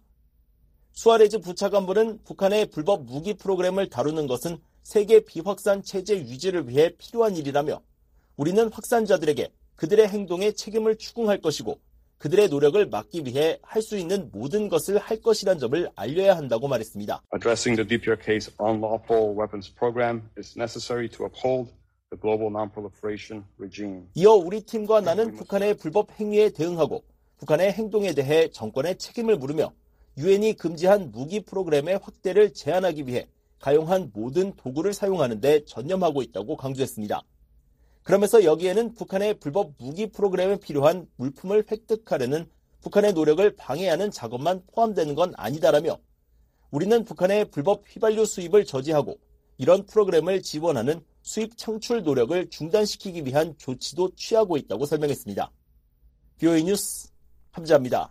수아레즈 부차관보는 북한의 불법 무기 프로그램을 다루는 것은 세계 비확산 체제 유지를 위해 필요한 일이라며 우리는 확산자들에게 그들의 행동에 책임을 추궁할 것이고 그들의 노력을 막기 위해 할 수 있는 모든 것을 할 것이란 점을 알려야 한다고 말했습니다. Addressing the DPRK's unlawful weapons program is necessary to uphold the global non-proliferation regime. 이어 우리 팀과 나는 북한의 불법 행위에 대응하고 북한의 행동에 대해 정권의 책임을 물으며 유엔이 금지한 무기 프로그램의 확대를 제한하기 위해 가용한 모든 도구를 사용하는 데 전념하고 있다고 강조했습니다. 그러면서 여기에는 북한의 불법 무기 프로그램에 필요한 물품을 획득하려는 북한의 노력을 방해하는 작업만 포함되는 건 아니다라며 우리는 북한의 불법 휘발유 수입을 저지하고 이런 프로그램을 지원하는 수입 창출 노력을 중단시키기 위한 조치도 취하고 있다고 설명했습니다. BOA 뉴스 함지아입니다.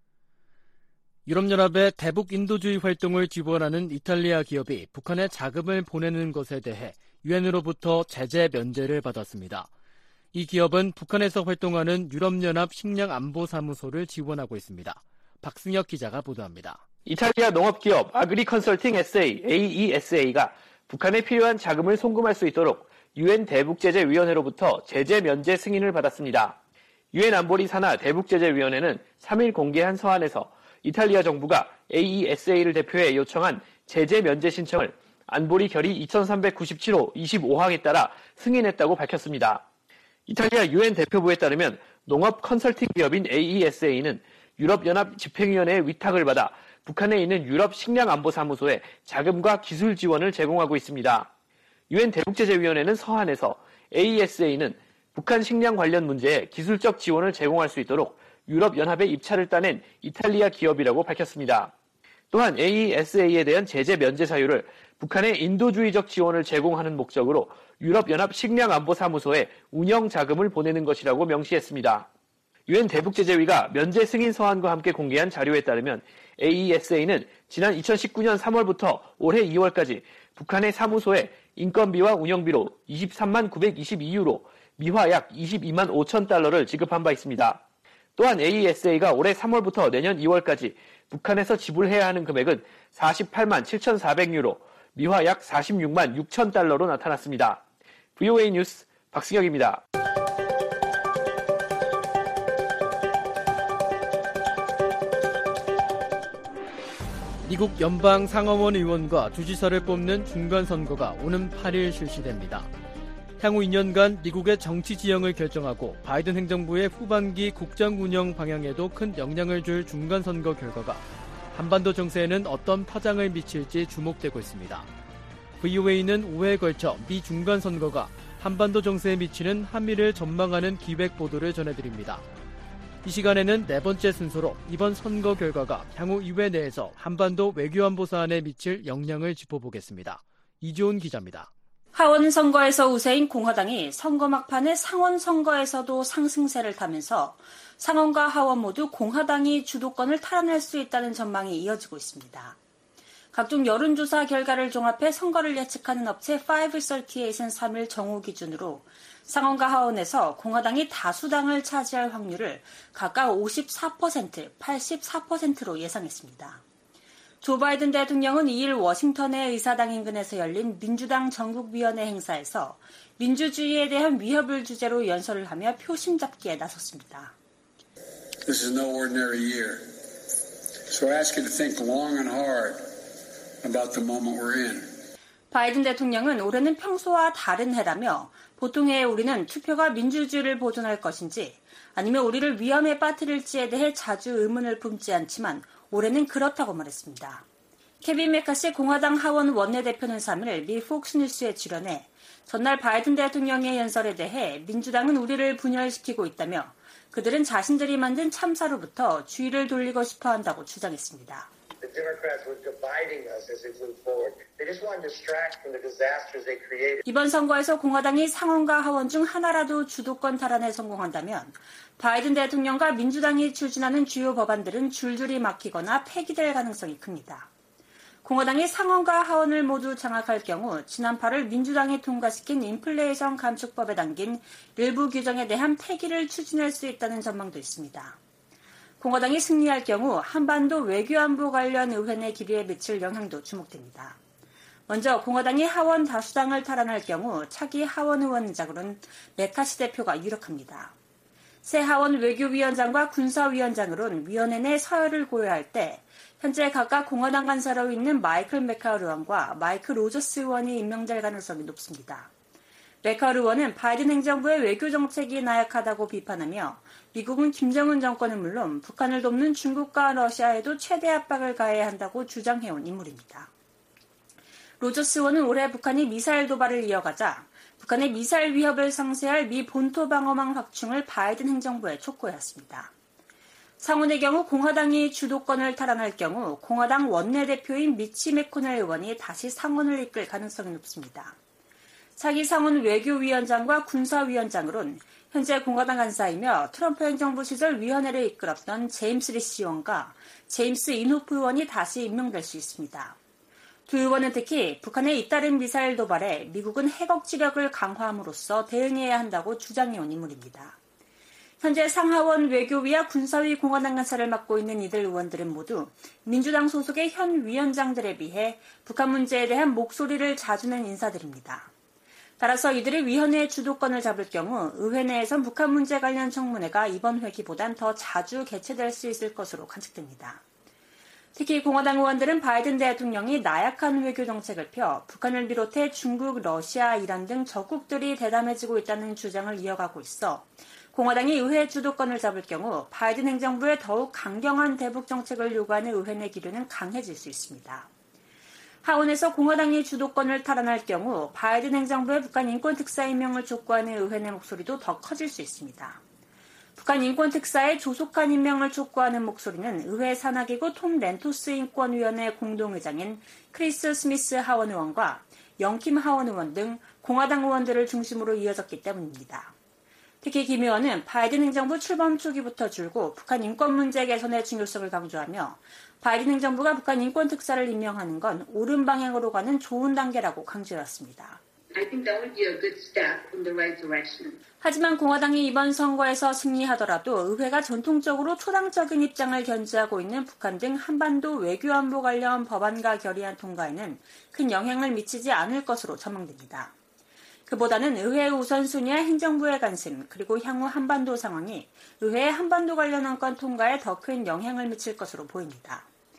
유럽연합의 대북 인도주의 활동을 지원하는 이탈리아 기업이 북한에 자금을 보내는 것에 대해 유엔으로부터 제재 면제를 받았습니다. 이 기업은 북한에서 활동하는 유럽연합 식량안보사무소를 지원하고 있습니다. 박승혁 기자가 보도합니다. 이탈리아 농업기업 아그리컨설팅 SA, AESA가 북한에 필요한 자금을 송금할 수 있도록 유엔 대북제재위원회로부터 제재 면제 승인을 받았습니다. 유엔 안보리 산하 대북제재위원회는 3일 공개한 서한에서 이탈리아 정부가 AESA를 대표해 요청한 제재 면제 신청을 안보리 결의 2397호 25항에 따라 승인했다고 밝혔습니다. 이탈리아 유엔 대표부에 따르면 농업 컨설팅 기업인 AESA는 유럽연합 집행위원회의 위탁을 받아 북한에 있는 유럽 식량안보사무소에 자금과 기술 지원을 제공하고 있습니다. 유엔 대북제재위원회는 서한에서 AESA는 북한 식량 관련 문제에 기술적 지원을 제공할 수 있도록 유럽연합에 입찰을 따낸 이탈리아 기업이라고 밝혔습니다. 또한 AESA에 대한 제재 면제 사유를 북한의 인도주의적 지원을 제공하는 목적으로 유럽연합 식량안보사무소에 운영 자금을 보내는 것이라고 명시했습니다. 유엔 대북제재위가 면제 승인 서한과 함께 공개한 자료에 따르면 AESA는 지난 2019년 3월부터 올해 2월까지 북한의 사무소에 인건비와 운영비로 23만 922유로, 미화 약 22만 5천 달러를 지급한 바 있습니다. 또한 AESA가 올해 3월부터 내년 2월까지 북한에서 지불해야 하는 금액은 48만 7,400유로, 미화 약 46만 6천 달러로 나타났습니다. VOA 뉴스 박승혁입니다. 미국 연방 상하원 의원과 주지사를 뽑는 중간선거가 오는 8일 실시됩니다. 향후 2년간 미국의 정치 지형을 결정하고 바이든 행정부의 후반기 국정 운영 방향에도 큰 영향을 줄 중간선거 결과가 한반도 정세에는 어떤 파장을 미칠지 주목되고 있습니다. VOA는 5회에 걸쳐 미 중간선거가 한반도 정세에 미치는 한미를 전망하는 기획 보도를 전해드립니다. 이 시간에는 네 번째 순서로 이번 선거 결과가 향후 이회 내에서 한반도 외교안보 사안에 미칠 영향을 짚어보겠습니다. 이주온 기자입니다. 하원 선거에서 우세인 공화당이 선거 막판의 상원 선거에서도 상승세를 타면서 상원과 하원 모두 공화당이 주도권을 탈환할 수 있다는 전망이 이어지고 있습니다. 각종 여론조사 결과를 종합해 선거를 예측하는 업체 538은 3일 정오 기준으로 상원과 하원에서 공화당이 다수당을 차지할 확률을 각각 54%, 84%로 예상했습니다. 조 바이든 대통령은 2일 워싱턴의 의사당 인근에서 열린 민주당 전국위원회 행사에서 민주주의에 대한 위협을 주제로 연설을 하며 표심 잡기에 나섰습니다. This is no ordinary year. So I ask you to think long and hard about the moment we're in. 바이든 대통령은 올해는 평소와 다른 해라며 보통 해에 우리는 투표가 민주주의를 보존할 것인지 아니면 우리를 위험에 빠뜨릴지에 대해 자주 의문을 품지 않지만 올해는 그렇다고 말했습니다. 케빈 메카시 공화당 하원 원내대표는 3일 미 폭스뉴스에 출연해 전날 바이든 대통령의 연설에 대해 민주당은 우리를 분열시키고 있다며 그들은 자신들이 만든 참사로부터 주의를 돌리고 싶어 한다고 주장했습니다. 이번 선거에서 공화당이 상원과 하원 중 하나라도 주도권 탈환에 성공한다면 바이든 대통령과 민주당이 추진하는 주요 법안들은 줄줄이 막히거나 폐기될 가능성이 큽니다. 공화당이 상원과 하원을 모두 장악할 경우 지난 8월 민주당이 통과시킨 인플레이션 감축법에 담긴 일부 규정에 대한 폐기를 추진할 수 있다는 전망도 있습니다. 공화당이 승리할 경우 한반도 외교안보 관련 의회 내 기류에 미칠 영향도 주목됩니다. 먼저 공화당이 하원 다수당을 탈환할 경우 차기 하원 의원장으로는 메카시 대표가 유력합니다. 새 하원 외교위원장과 군사위원장으로는 위원회 내 서열을 고려할 때 현재 각각 공화당 간사로 있는 마이클 맥카울 의원과 마이클 로저스 의원이 임명될 가능성이 높습니다. 맥카울 의원은 바이든 행정부의 외교 정책이 나약하다고 비판하며 미국은 김정은 정권은 물론 북한을 돕는 중국과 러시아에도 최대 압박을 가해야 한다고 주장해온 인물입니다. 로저스 의원은 올해 북한이 미사일 도발을 이어가자 북한의 미사일 위협을 상쇄할 미 본토 방어망 확충을 바이든 행정부에 촉구해왔습니다. 상원의 경우 공화당이 주도권을 탈환할 경우 공화당 원내대표인 미치 매코넬 의원이 다시 상원을 이끌 가능성이 높습니다. 차기 상원 외교위원장과 군사위원장으론 현재 공화당 간사이며 트럼프 행정부 시절 위원회를 이끌었던 제임스 리시 의원과 제임스 인호프 의원이 다시 임명될 수 있습니다. 두 의원은 특히 북한의 잇따른 미사일 도발에 미국은 핵 억지력을 강화함으로써 대응해야 한다고 주장해온 인물입니다. 현재 상하원 외교위와 군사위 공화당 간사를 맡고 있는 이들 의원들은 모두 민주당 소속의 현 위원장들에 비해 북한 문제에 대한 목소리를 자주 낸 인사들입니다. 따라서 이들이 위원회의 주도권을 잡을 경우 의회 내에선 북한 문제 관련 청문회가 이번 회기보단 더 자주 개최될 수 있을 것으로 관측됩니다. 특히 공화당 의원들은 바이든 대통령이 나약한 외교 정책을 펴 북한을 비롯해 중국, 러시아, 이란 등 적국들이 대담해지고 있다는 주장을 이어가고 있어 공화당이 의회 주도권을 잡을 경우 바이든 행정부의 더욱 강경한 대북 정책을 요구하는 의회 내 기류는 강해질 수 있습니다. 하원에서 공화당이 주도권을 탈환할 경우 바이든 행정부의 북한 인권 특사 임명을 촉구하는 의회 내 목소리도 더 커질 수 있습니다. 북한 인권 특사의 조속한 임명을 촉구하는 목소리는 의회 산하기구 톰 렌토스 인권위원회 공동의장인 크리스 스미스 하원 의원과 영킴 하원 의원 등 공화당 의원들을 중심으로 이어졌기 때문입니다. 특히 김 의원은 바이든 행정부 출범 초기부터 줄곧 북한 인권 문제 개선의 중요성을 강조하며 바이든 행정부가 북한 인권 특사를 임명하는 건 옳은 방향으로 가는 좋은 단계라고 강조해왔습니다. I think that would be a good step in the right direction. 하지만 공화당이 이번 선거에서 승리하더라도 의회가 전통적으로 초당적인 입장을 견지하고 있는 북한 등 한반도 외교안보 관련 법안과 결의안 통과에는 큰 영향을 미치지 않을 것으로 전망됩니다. 그보다는 의회의 우선순위와 행정부의 관심, 그리고 향후 한반도 상황이 의회의 한반도 관련 안건 통과에 더 큰 영향을 미칠 것으로 보입니다.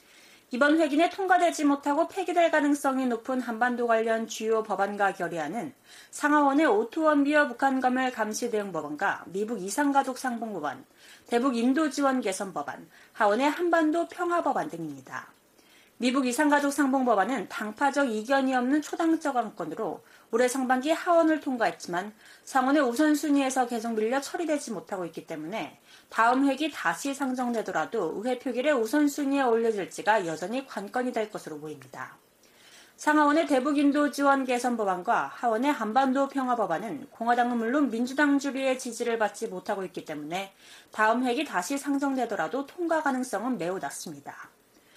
이번 회기 내 통과되지 못하고 폐기될 가능성이 높은 한반도 관련 주요 법안과 결의안은 상하원의 오토원비어 북한 검열 감시 대응 법안과 미북 이산가족 상봉 법안, 대북 인도 지원 개선 법안, 하원의 한반도 평화 법안 등입니다. 미북 이산가족 상봉 법안은 당파적 이견이 없는 초당적 안건으로 올해 상반기 하원을 통과했지만 상원의 우선순위에서 계속 밀려 처리되지 못하고 있기 때문에 다음 회기 다시 상정되더라도 의회 표결의 우선순위에 올려질지가 여전히 관건이 될 것으로 보입니다. 상하원의 대북 인도 지원 개선 법안과 하원의 한반도 평화 법안은 공화당은 물론 민주당 주류의 지지를 받지 못하고 있기 때문에 다음 회기 다시 상정되더라도 통과 가능성은 매우 낮습니다.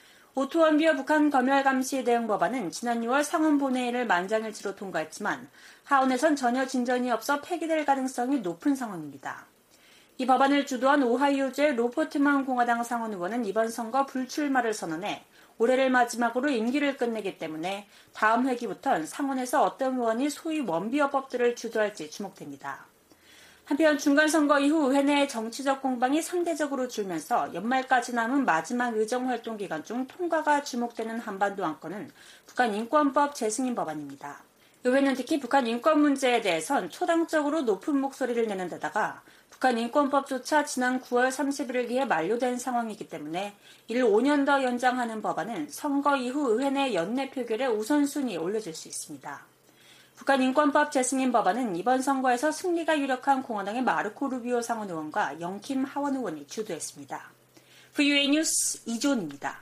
오토원비어 북한 검열 감시 대응 법안은 지난 6월 상원 본회의를 만장일치로 통과했지만 하원에선 전혀 진전이 없어 폐기될 가능성이 높은 상황입니다. 이 법안을 주도한 오하이오주의 로퍼트만 공화당 상원 의원은 이번 선거 불출마를 선언해 올해를 마지막으로 임기를 끝내기 때문에 다음 회기부터는 상원에서 어떤 의원이 소위 원비어법들을 주도할지 주목됩니다. 한편 중간선거 이후 의회 내 정치적 공방이 상대적으로 줄면서 연말까지 남은 마지막 의정활동 기간 중 통과가 주목되는 한반도 안건은 북한 인권법 재승인 법안입니다. 의회는 특히 북한 인권 문제에 대해선 초당적으로 높은 목소리를 내는 데다가 북한 인권법조차 지난 9월 31일기에 만료된 상황이기 때문에 이를 5년 더 연장하는 법안은 선거 이후 의회 내 연내 표결에 우선순위에 올려질 수 있습니다. 북한 인권법 재승인 법안은 이번 선거에서 승리가 유력한 공화당의 마르코 루비오 상원 의원과 영킴 하원 의원이 주도했습니다. VOA 뉴스 이존입니다.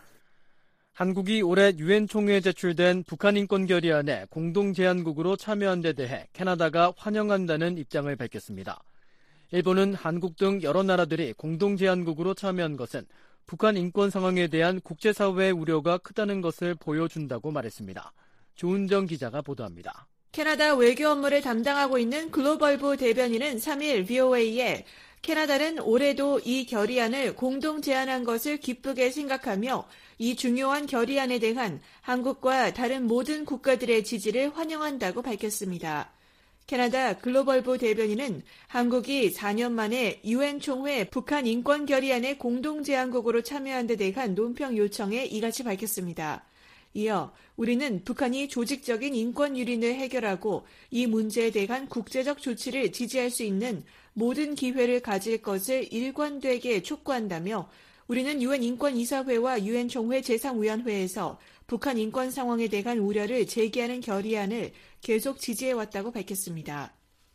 한국이 올해 유엔 총회에 제출된 북한 인권 결의안에 공동 제안국으로 참여한 데 대해 캐나다가 환영한다는 입장을 밝혔습니다. 일본은 한국 등 여러 나라들이 공동 제안국으로 참여한 것은 북한 인권 상황에 대한 국제사회의 우려가 크다는 것을 보여준다고 말했습니다. 조은정 기자가 보도합니다. 캐나다 외교 업무를 담당하고 있는 글로벌부 대변인은 3일 VOA에 캐나다는 올해도 이 결의안을 공동 제안한 것을 기쁘게 생각하며 이 중요한 결의안에 대한 한국과 다른 모든 국가들의 지지를 환영한다고 밝혔습니다. 캐나다 글로벌부 대변인은 한국이 4년 만에 유엔 총회 북한 인권 결의안의 공동 제안국으로 참여한 데 대한 논평 요청에 이같이 밝혔습니다. 이어 우리는 북한이 조직적인 인권 유린을 해결하고 이 문제에 대한 국제적 조치를 지지할 수 있는 모든 기회를 가질 것을 일관되게 촉구한다며 우리는 유엔 인권이사회와 유엔 총회 제3위원회에서 북한 인권 상황에 대한 우려를 제기하는 결의안을 계속 지지해왔다고 밝혔습니다.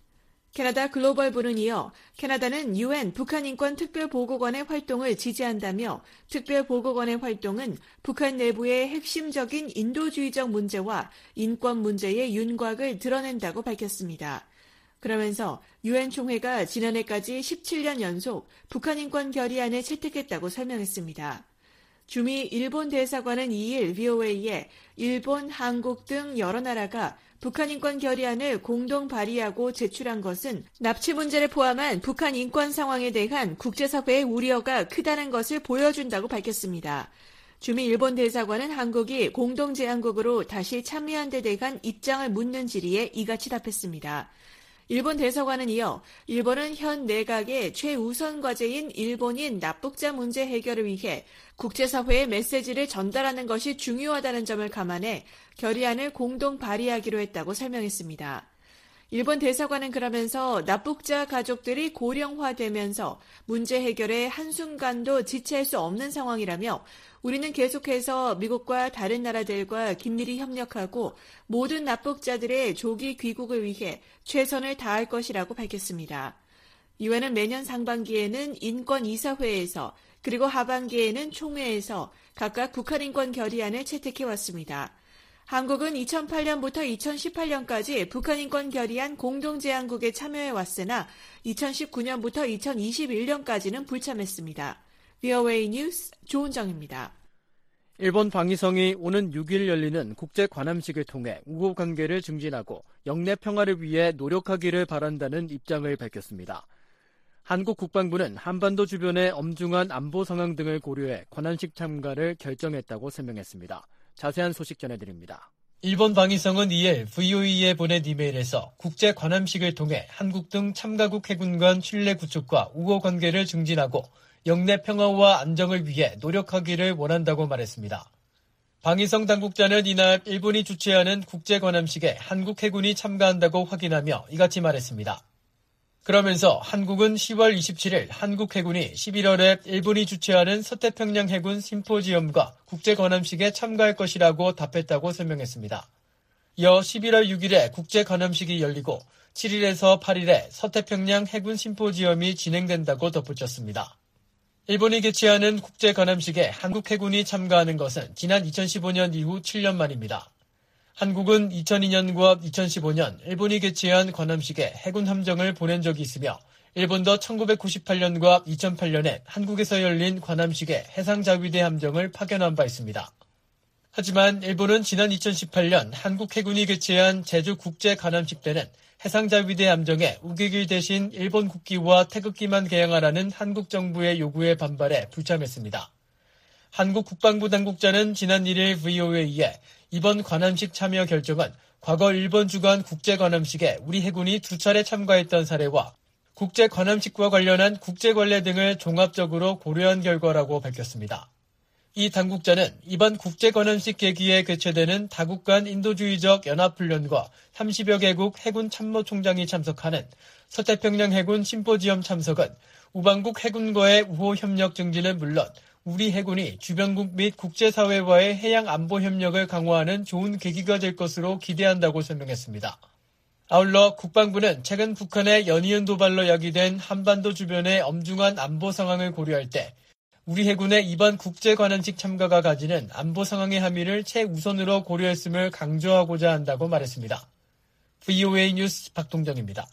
캐나다 글로벌부는 이어 캐나다는 유엔 북한 인권 특별보고관의 활동을 지지한다며 특별보고관의 활동은 북한 내부의 핵심적인 인도주의적 문제와 인권 문제의 윤곽을 드러낸다고 밝혔습니다. 그러면서 유엔 총회가 지난해까지 17년 연속 북한 인권 결의안을 채택했다고 설명했습니다. 주미 일본 대사관은 2일 VOA에 일본, 한국 등 여러 나라가 북한 인권 결의안을 공동 발의하고 제출한 것은 납치 문제를 포함한 북한 인권 상황에 대한 국제사회의 우려가 크다는 것을 보여준다고 밝혔습니다. 주미 일본 대사관은 한국이 공동 제안국으로 다시 참여한 데 대한 입장을 묻는 질의에 이같이 답했습니다. 일본 대사관은 이어 일본은 현 내각의 최우선 과제인 일본인 납북자 문제 해결을 위해 국제사회의 메시지를 전달하는 것이 중요하다는 점을 감안해 결의안을 공동 발의하기로 했다고 설명했습니다. 일본 대사관은 그러면서 납북자 가족들이 고령화되면서 문제 해결에 한순간도 지체할 수 없는 상황이라며 우리는 계속해서 미국과 다른 나라들과 긴밀히 협력하고 모든 납북자들의 조기 귀국을 위해 최선을 다할 것이라고 밝혔습니다. 유엔은 매년 상반기에는 인권이사회에서 그리고 하반기에는 총회에서 각각 북한 인권 결의안을 채택해왔습니다. 한국은 2008년부터 2018년까지 북한 인권 결의안 공동제안국에 참여해왔으나 2019년부터 2021년까지는 불참했습니다. VOA 뉴스 조은정입니다. 일본 방위성이 오는 6일 열리는 국제관함식을 통해 우호 관계를 증진하고 영내 평화를 위해 노력하기를 바란다는 입장을 밝혔습니다. 한국 국방부는 한반도 주변의 엄중한 안보 상황 등을 고려해 관함식 참가를 결정했다고 설명했습니다. 자세한 소식 전해드립니다. 일본 방위성은 2일 VOE에 보낸 이메일에서 국제 관함식을 통해 한국 등 참가국 해군 간 신뢰 구축과 우호 관계를 증진하고 영내 평화와 안정을 위해 노력하기를 원한다고 말했습니다. 방위성 당국자는 이날 일본이 주최하는 국제 관함식에 한국 해군이 참가한다고 확인하며 이같이 말했습니다. 그러면서 한국은 10월 27일 한국 해군이 11월에 일본이 주최하는 서태평양 해군 심포지엄과 국제관함식에 참가할 것이라고 답했다고 설명했습니다. 이어 11월 6일에 국제관함식이 열리고 7일에서 8일에 서태평양 해군 심포지엄이 진행된다고 덧붙였습니다. 일본이 개최하는 국제관함식에 한국 해군이 참가하는 것은 지난 2015년 이후 7년 만입니다. 한국은 2002년과 2015년 일본이 개최한 관함식에 해군 함정을 보낸 적이 있으며 일본도 1998년과 2008년에 한국에서 열린 관함식에 해상자위대 함정을 파견한 바 있습니다. 하지만 일본은 지난 2018년 한국 해군이 개최한 제주 국제관함식 때는 해상자위대 함정에 우기길 대신 일본 국기와 태극기만 개양하라는 한국 정부의 요구에 반발해 불참했습니다. 한국 국방부 당국자는 지난 1일 VOA에 이번 관함식 참여 결정은 과거 일본 주관 국제관함식에 우리 해군이 2차례 참가했던 사례와 국제관함식과 관련한 국제관례 등을 종합적으로 고려한 결과라고 밝혔습니다. 이 당국자는 이번 국제관함식 계기에 개최되는 다국 간 인도주의적 연합훈련과 30여 개국 해군 참모총장이 참석하는 서태평양 해군 심포지엄 참석은 우방국 해군과의 우호 협력 증진은 물론 우리 해군이 주변국 및 국제사회와의 해양 안보 협력을 강화하는 좋은 계기가 될 것으로 기대한다고 설명했습니다. 아울러 국방부는 최근 북한의 연이은 도발로 야기된 한반도 주변의 엄중한 안보 상황을 고려할 때 우리 해군의 이번 국제관함식 참가가 가지는 안보 상황의 함의를 최우선으로 고려했음을 강조하고자 한다고 말했습니다. VOA 뉴스 박동정입니다.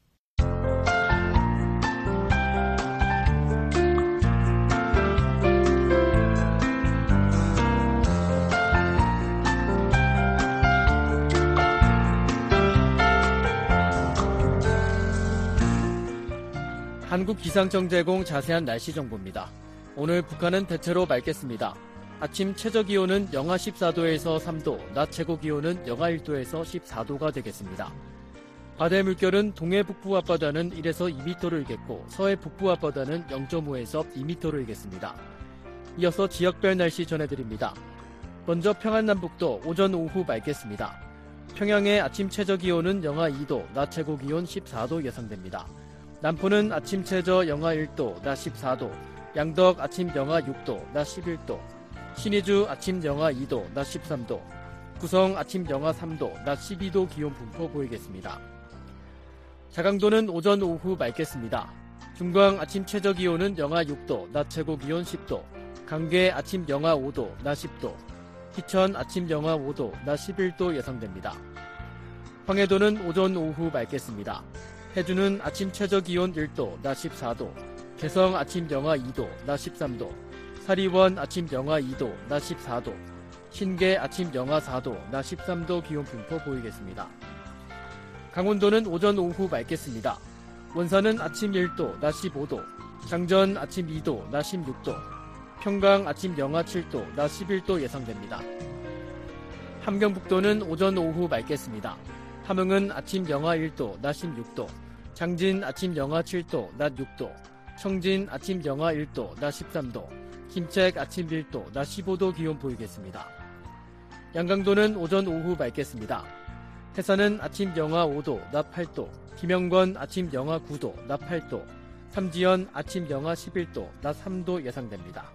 한국기상청 제공 자세한 날씨 정보입니다. 오늘 북한은 대체로 맑겠습니다. 아침 최저기온은 영하 14도에서 3도, 낮 최고기온은 영하 1도에서 14도가 되겠습니다. 바다의 물결은 동해 북부 앞바다는 1에서 2m를 일겠고 서해 북부 앞바다는 0.5에서 2m를 일겠습니다. 이어서 지역별 날씨 전해드립니다. 먼저 평안남북도 오전 오후 맑겠습니다. 평양의 아침 최저기온은 영하 2도, 낮 최고기온 14도 예상됩니다. 남포는 아침 최저 영하 1도, 낮 14도, 양덕 아침 영하 6도, 낮 11도, 신의주 아침 영하 2도, 낮 13도, 구성 아침 영하 3도, 낮 12도 기온 분포 보이겠습니다. 자강도는 오전 오후 맑겠습니다. 중광 아침 최저기온은 영하 6도, 낮 최고기온 10도, 강계 아침 영하 5도, 낮 10도, 희천 아침 영하 5도, 낮 11도 예상됩니다. 황해도는 오전 오후 맑겠습니다. 해주는 아침 최저기온 1도, 낮 14도, 개성 아침 영하 2도, 낮 13도, 사리원 아침 영하 2도, 낮 14도, 신계 아침 영하 4도, 낮 13도 기온 분포 보이겠습니다. 강원도는 오전 오후 맑겠습니다. 원산은 아침 1도, 낮 15도, 장전 아침 2도, 낮 16도, 평강 아침 영하 7도, 낮 11도 예상됩니다. 함경북도는 오전 오후 맑겠습니다. 함흥은 아침 영하 1도, 낮 16도, 장진 아침 영하 7도, 낮 6도, 청진 아침 영하 1도, 낮 13도, 김책 아침 1도, 낮 15도 기온 보이겠습니다. 양강도는 오전 오후 맑겠습니다. 해산은 아침 영하 5도, 낮 8도, 김영건 아침 영하 9도, 낮 8도, 삼지연 아침 영하 11도, 낮 3도 예상됩니다.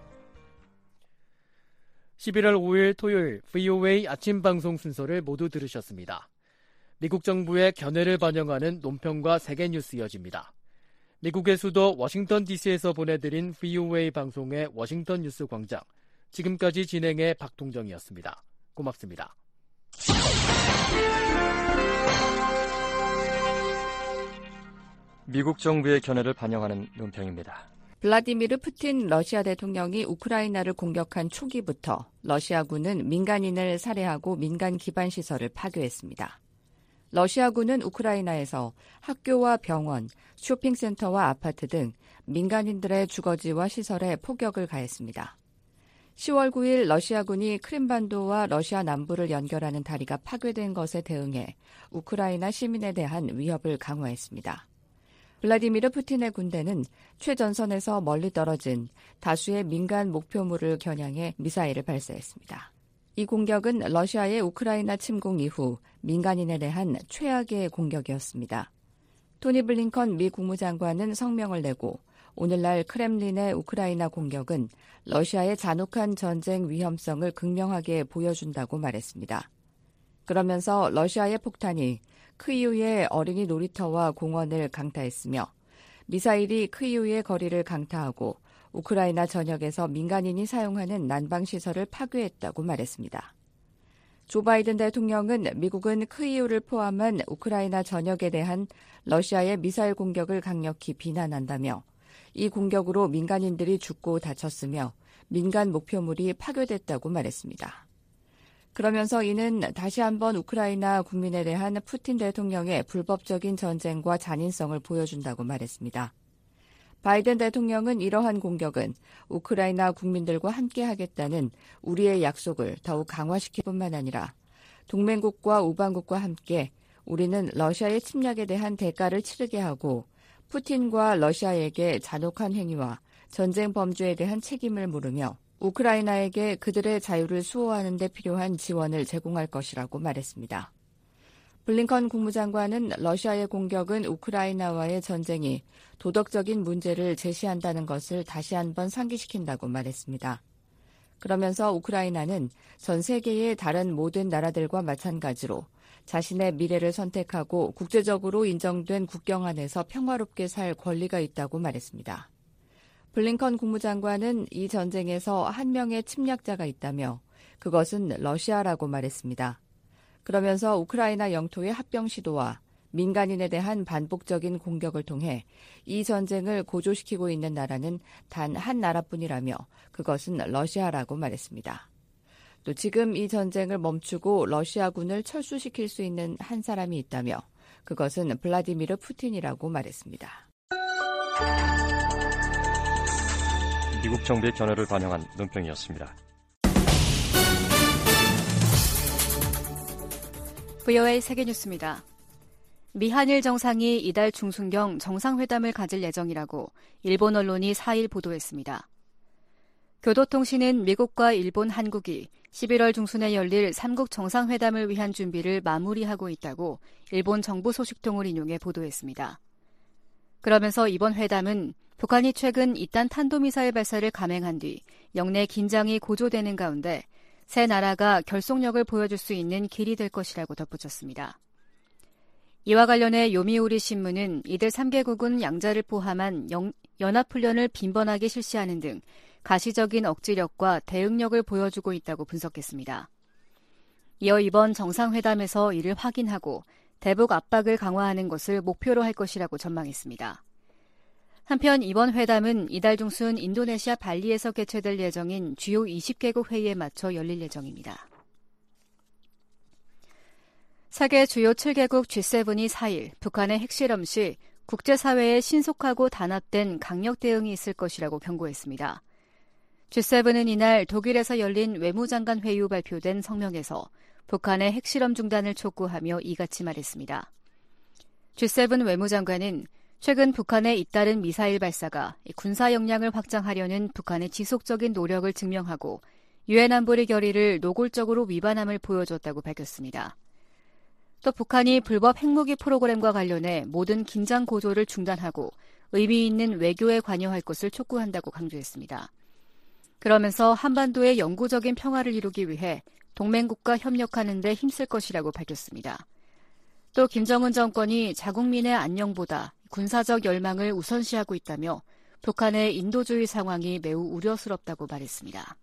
11월 5일 토요일 VOA 아침 방송 순서를 모두 들으셨습니다. 미국 정부의 견해를 반영하는 논평과 세계 뉴스 이어집니다. 미국의 수도 워싱턴 DC에서 보내드린 VOA 방송의 워싱턴 뉴스 광장. 지금까지 진행의 박동정이었습니다. 고맙습니다. 미국 정부의 견해를 반영하는 논평입니다. 블라디미르 푸틴 러시아 대통령이 우크라이나를 공격한 초기부터 러시아군은 민간인을 살해하고 민간 기반 시설을 파괴했습니다. 러시아군은 우크라이나에서 학교와 병원, 쇼핑센터와 아파트 등 민간인들의 주거지와 시설에 폭격을 가했습니다. 10월 9일 러시아군이 크림반도와 러시아 남부를 연결하는 다리가 파괴된 것에 대응해 우크라이나 시민에 대한 위협을 강화했습니다. 블라디미르 푸틴의 군대는 최전선에서 멀리 떨어진 다수의 민간 목표물을 겨냥해 미사일을 발사했습니다. 이 공격은 러시아의 우크라이나 침공 이후 민간인에 대한 최악의 공격이었습니다. 토니 블링컨 미 국무장관은 성명을 내고 오늘날 크렘린의 우크라이나 공격은 러시아의 잔혹한 전쟁 위험성을 극명하게 보여준다고 말했습니다. 그러면서 러시아의 폭탄이 크이우의 어린이 놀이터와 공원을 강타했으며 미사일이 크이우의 거리를 강타하고 우크라이나 전역에서 민간인이 사용하는 난방시설을 파괴했다고 말했습니다. 조 바이든 대통령은 미국은 크이우를 포함한 우크라이나 전역에 대한 러시아의 미사일 공격을 강력히 비난한다며 이 공격으로 민간인들이 죽고 다쳤으며 민간 목표물이 파괴됐다고 말했습니다. 그러면서 이는 다시 한번 우크라이나 국민에 대한 푸틴 대통령의 불법적인 전쟁과 잔인성을 보여준다고 말했습니다. 바이든 대통령은 이러한 공격은 우크라이나 국민들과 함께하겠다는 우리의 약속을 더욱 강화시킬 뿐만 아니라 동맹국과 우방국과 함께 우리는 러시아의 침략에 대한 대가를 치르게 하고 푸틴과 러시아에게 잔혹한 행위와 전쟁 범죄에 대한 책임을 물으며 우크라이나에게 그들의 자유를 수호하는 데 필요한 지원을 제공할 것이라고 말했습니다. 블링컨 국무장관은 러시아의 공격은 우크라이나와의 전쟁이 도덕적인 문제를 제시한다는 것을 다시 한번 상기시킨다고 말했습니다. 그러면서 우크라이나는 전 세계의 다른 모든 나라들과 마찬가지로 자신의 미래를 선택하고 국제적으로 인정된 국경 안에서 평화롭게 살 권리가 있다고 말했습니다. 블링컨 국무장관은 이 전쟁에서 한 명의 침략자가 있다며 그것은 러시아라고 말했습니다. 그러면서 우크라이나 영토의 합병 시도와 민간인에 대한 반복적인 공격을 통해 이 전쟁을 고조시키고 있는 나라는 단 한 나라뿐이라며 그것은 러시아라고 말했습니다. 또 지금 이 전쟁을 멈추고 러시아군을 철수시킬 수 있는 한 사람이 있다며 그것은 블라디미르 푸틴이라고 말했습니다. 미국 정부의 견해를 반영한 논평이었습니다. VOA 세계뉴스입니다. 미한일 정상이 이달 중순경 정상회담을 가질 예정이라고 일본 언론이 4일 보도했습니다. 교도통신은 미국과 일본, 한국이 11월 중순에 열릴 3국 정상회담을 위한 준비를 마무리하고 있다고 일본 정부 소식통을 인용해 보도했습니다. 그러면서 이번 회담은 북한이 최근 이딴 탄도미사일 발사를 감행한 뒤 영내 긴장이 고조되는 가운데 세 나라가 결속력을 보여줄 수 있는 길이 될 것이라고 덧붙였습니다. 이와 관련해 요미우리 신문은 이들 3개국은 양자를 포함한 연합훈련을 빈번하게 실시하는 등 가시적인 억지력과 대응력을 보여주고 있다고 분석했습니다. 이어 이번 정상회담에서 이를 확인하고 대북 압박을 강화하는 것을 목표로 할 것이라고 전망했습니다. 한편 이번 회담은 이달 중순 인도네시아 발리에서 개최될 예정인 주요 20개국 회의에 맞춰 열릴 예정입니다. 세계 주요 7개국 G7이 4일 북한의 핵실험 시 국제사회에 신속하고 단합된 강력 대응이 있을 것이라고 경고했습니다. G7은 이날 독일에서 열린 외무장관 회의 후 발표된 성명에서 북한의 핵실험 중단을 촉구하며 이같이 말했습니다. G7 외무장관은 최근 북한의 잇따른 미사일 발사가 군사 역량을 확장하려는 북한의 지속적인 노력을 증명하고 유엔 안보리 결의를 노골적으로 위반함을 보여줬다고 밝혔습니다. 또 북한이 불법 핵무기 프로그램과 관련해 모든 긴장 고조를 중단하고 의미 있는 외교에 관여할 것을 촉구한다고 강조했습니다. 그러면서 한반도의 영구적인 평화를 이루기 위해 동맹국과 협력하는 데 힘쓸 것이라고 밝혔습니다. 또 김정은 정권이 자국민의 안녕보다 군사적 열망을 우선시하고 있다며 북한의 인도주의 상황이 매우 우려스럽다고 말했습니다.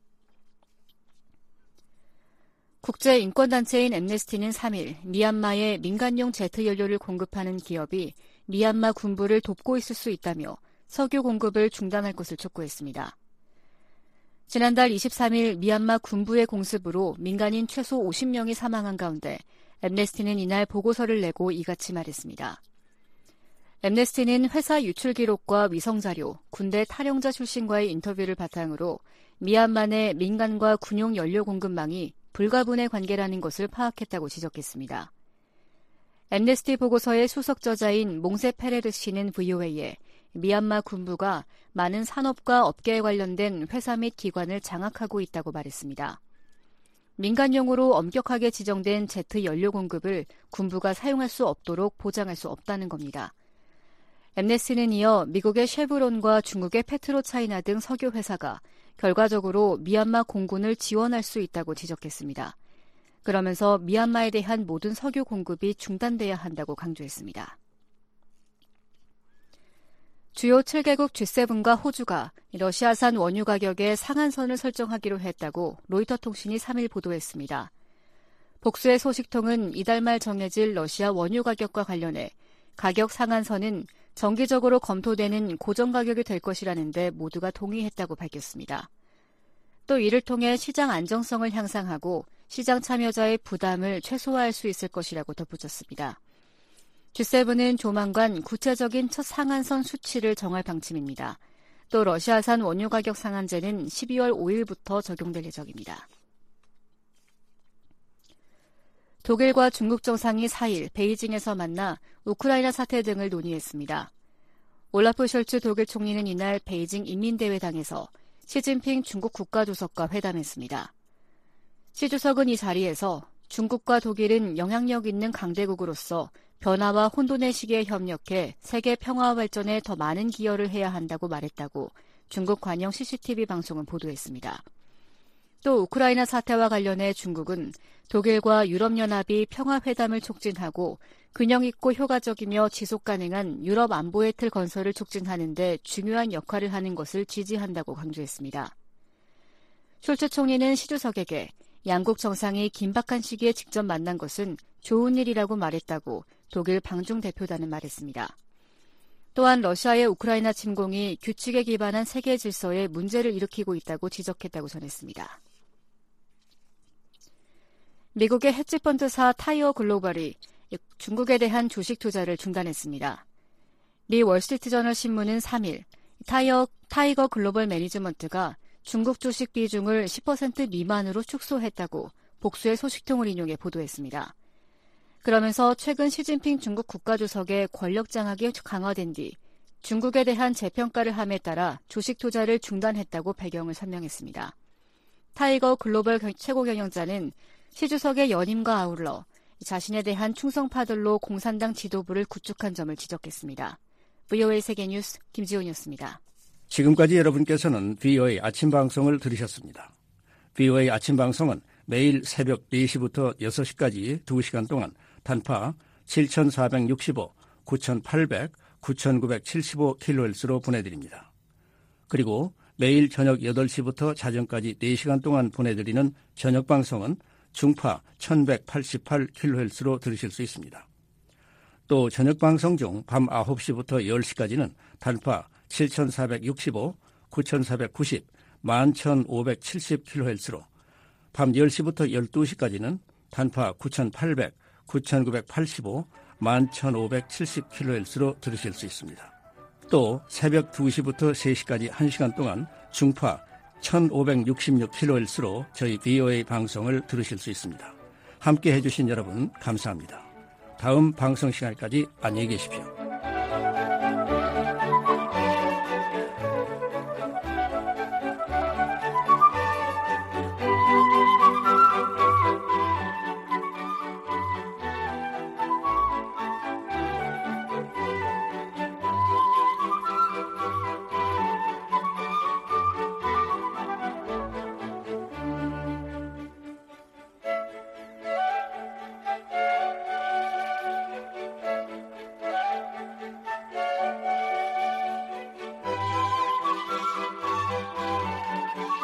국제인권단체인 엠네스티는 3일 미얀마에 민간용 제트 연료를 공급하는 기업이 미얀마 군부를 돕고 있을 수 있다며 석유 공급을 중단할 것을 촉구했습니다. 지난달 23일 미얀마 군부의 공습으로 민간인 최소 50명이 사망한 가운데 엠네스티는 이날 보고서를 내고 이같이 말했습니다. 엠네스티는 회사 유출 기록과 위성자료, 군대 탈영자 출신과의 인터뷰를 바탕으로 미얀마 내 민간과 군용 연료 공급망이 불가분의 관계라는 것을 파악했다고 지적했습니다. 엠네스티 보고서의 수석 저자인 몽세 페레르 씨는 VOA에 미얀마 군부가 많은 산업과 업계에 관련된 회사 및 기관을 장악하고 있다고 말했습니다. 민간용으로 엄격하게 지정된 제트 연료 공급을 군부가 사용할 수 없도록 보장할 수 없다는 겁니다. 엠네스티는 이어 미국의 쉐브론과 중국의 페트로차이나 등 석유 회사가 결과적으로 미얀마 공군을 지원할 수 있다고 지적했습니다. 그러면서 미얀마에 대한 모든 석유 공급이 중단돼야 한다고 강조했습니다. 주요 7개국 G7과 호주가 러시아산 원유 가격의 상한선을 설정하기로 했다고 로이터 통신이 3일 보도했습니다. 복수의 소식통은 이달 말 정해질 러시아 원유 가격과 관련해 가격 상한선은 정기적으로 검토되는 고정 가격이 될 것이라는데 모두가 동의했다고 밝혔습니다. 또 이를 통해 시장 안정성을 향상하고 시장 참여자의 부담을 최소화할 수 있을 것이라고 덧붙였습니다. G7은 조만간 구체적인 첫 상한선 수치를 정할 방침입니다. 또 러시아산 원유 가격 상한제는 12월 5일부터 적용될 예정입니다. 독일과 중국 정상이 4일 베이징에서 만나 우크라이나 사태 등을 논의했습니다. 올라프 숄츠 독일 총리는 이날 베이징 인민대회당에서 시진핑 중국 국가주석과 회담했습니다. 시 주석은 이 자리에서 중국과 독일은 영향력 있는 강대국으로서 변화와 혼돈의 시기에 협력해 세계 평화 발전에 더 많은 기여를 해야 한다고 말했다고 중국 관영 CCTV 방송은 보도했습니다. 또 우크라이나 사태와 관련해 중국은 독일과 유럽연합이 평화회담을 촉진하고 균형 있고 효과적이며 지속 가능한 유럽 안보의 틀 건설을 촉진하는 데 중요한 역할을 하는 것을 지지한다고 강조했습니다. 숄츠 총리는 시 주석에게 양국 정상이 긴박한 시기에 직접 만난 것은 좋은 일이라고 말했다고 독일 방중 대표단은 말했습니다. 또한 러시아의 우크라이나 침공이 규칙에 기반한 세계 질서에 문제를 일으키고 있다고 지적했다고 전했습니다. 미국의 헤지펀드사 타이어 글로벌이 중국에 대한 주식 투자를 중단했습니다. 미 월스트리트저널 신문은 3일 타이거 글로벌 매니지먼트가 중국 주식 비중을 10% 미만으로 축소했다고 복수의 소식통을 인용해 보도했습니다. 그러면서 최근 시진핑 중국 국가주석의 권력 장악이 강화된 뒤 중국에 대한 재평가를 함에 따라 주식 투자를 중단했다고 배경을 설명했습니다. 타이거 글로벌 최고 경영자는 시 주석의 연임과 아울러 자신에 대한 충성파들로 공산당 지도부를 구축한 점을 지적했습니다. VOA 세계뉴스 김지훈이었습니다. 지금까지 여러분께서는 VOA 아침 방송을 들으셨습니다. VOA 아침 방송은 매일 새벽 4시부터 6시까지 2시간 동안 단파 7465, 9800, 9975kHz로 보내드립니다. 그리고 매일 저녁 8시부터 자정까지 4시간 동안 보내드리는 저녁 방송은 중파 1188kHz로 들으실 수 있습니다. 또 저녁 방송 중 밤 9시부터 10시까지는 단파 7465, 9490, 11570kHz로 밤 10시부터 12시까지는 단파 9800, 9985, 11570kHz로 들으실 수 있습니다. 또 새벽 2시부터 3시까지 1시간 동안 중파 1566kHz로 저희 VOA 방송을 들으실 수 있습니다. 함께 해주신 여러분 감사합니다. 다음 방송 시간까지 안녕히 계십시오.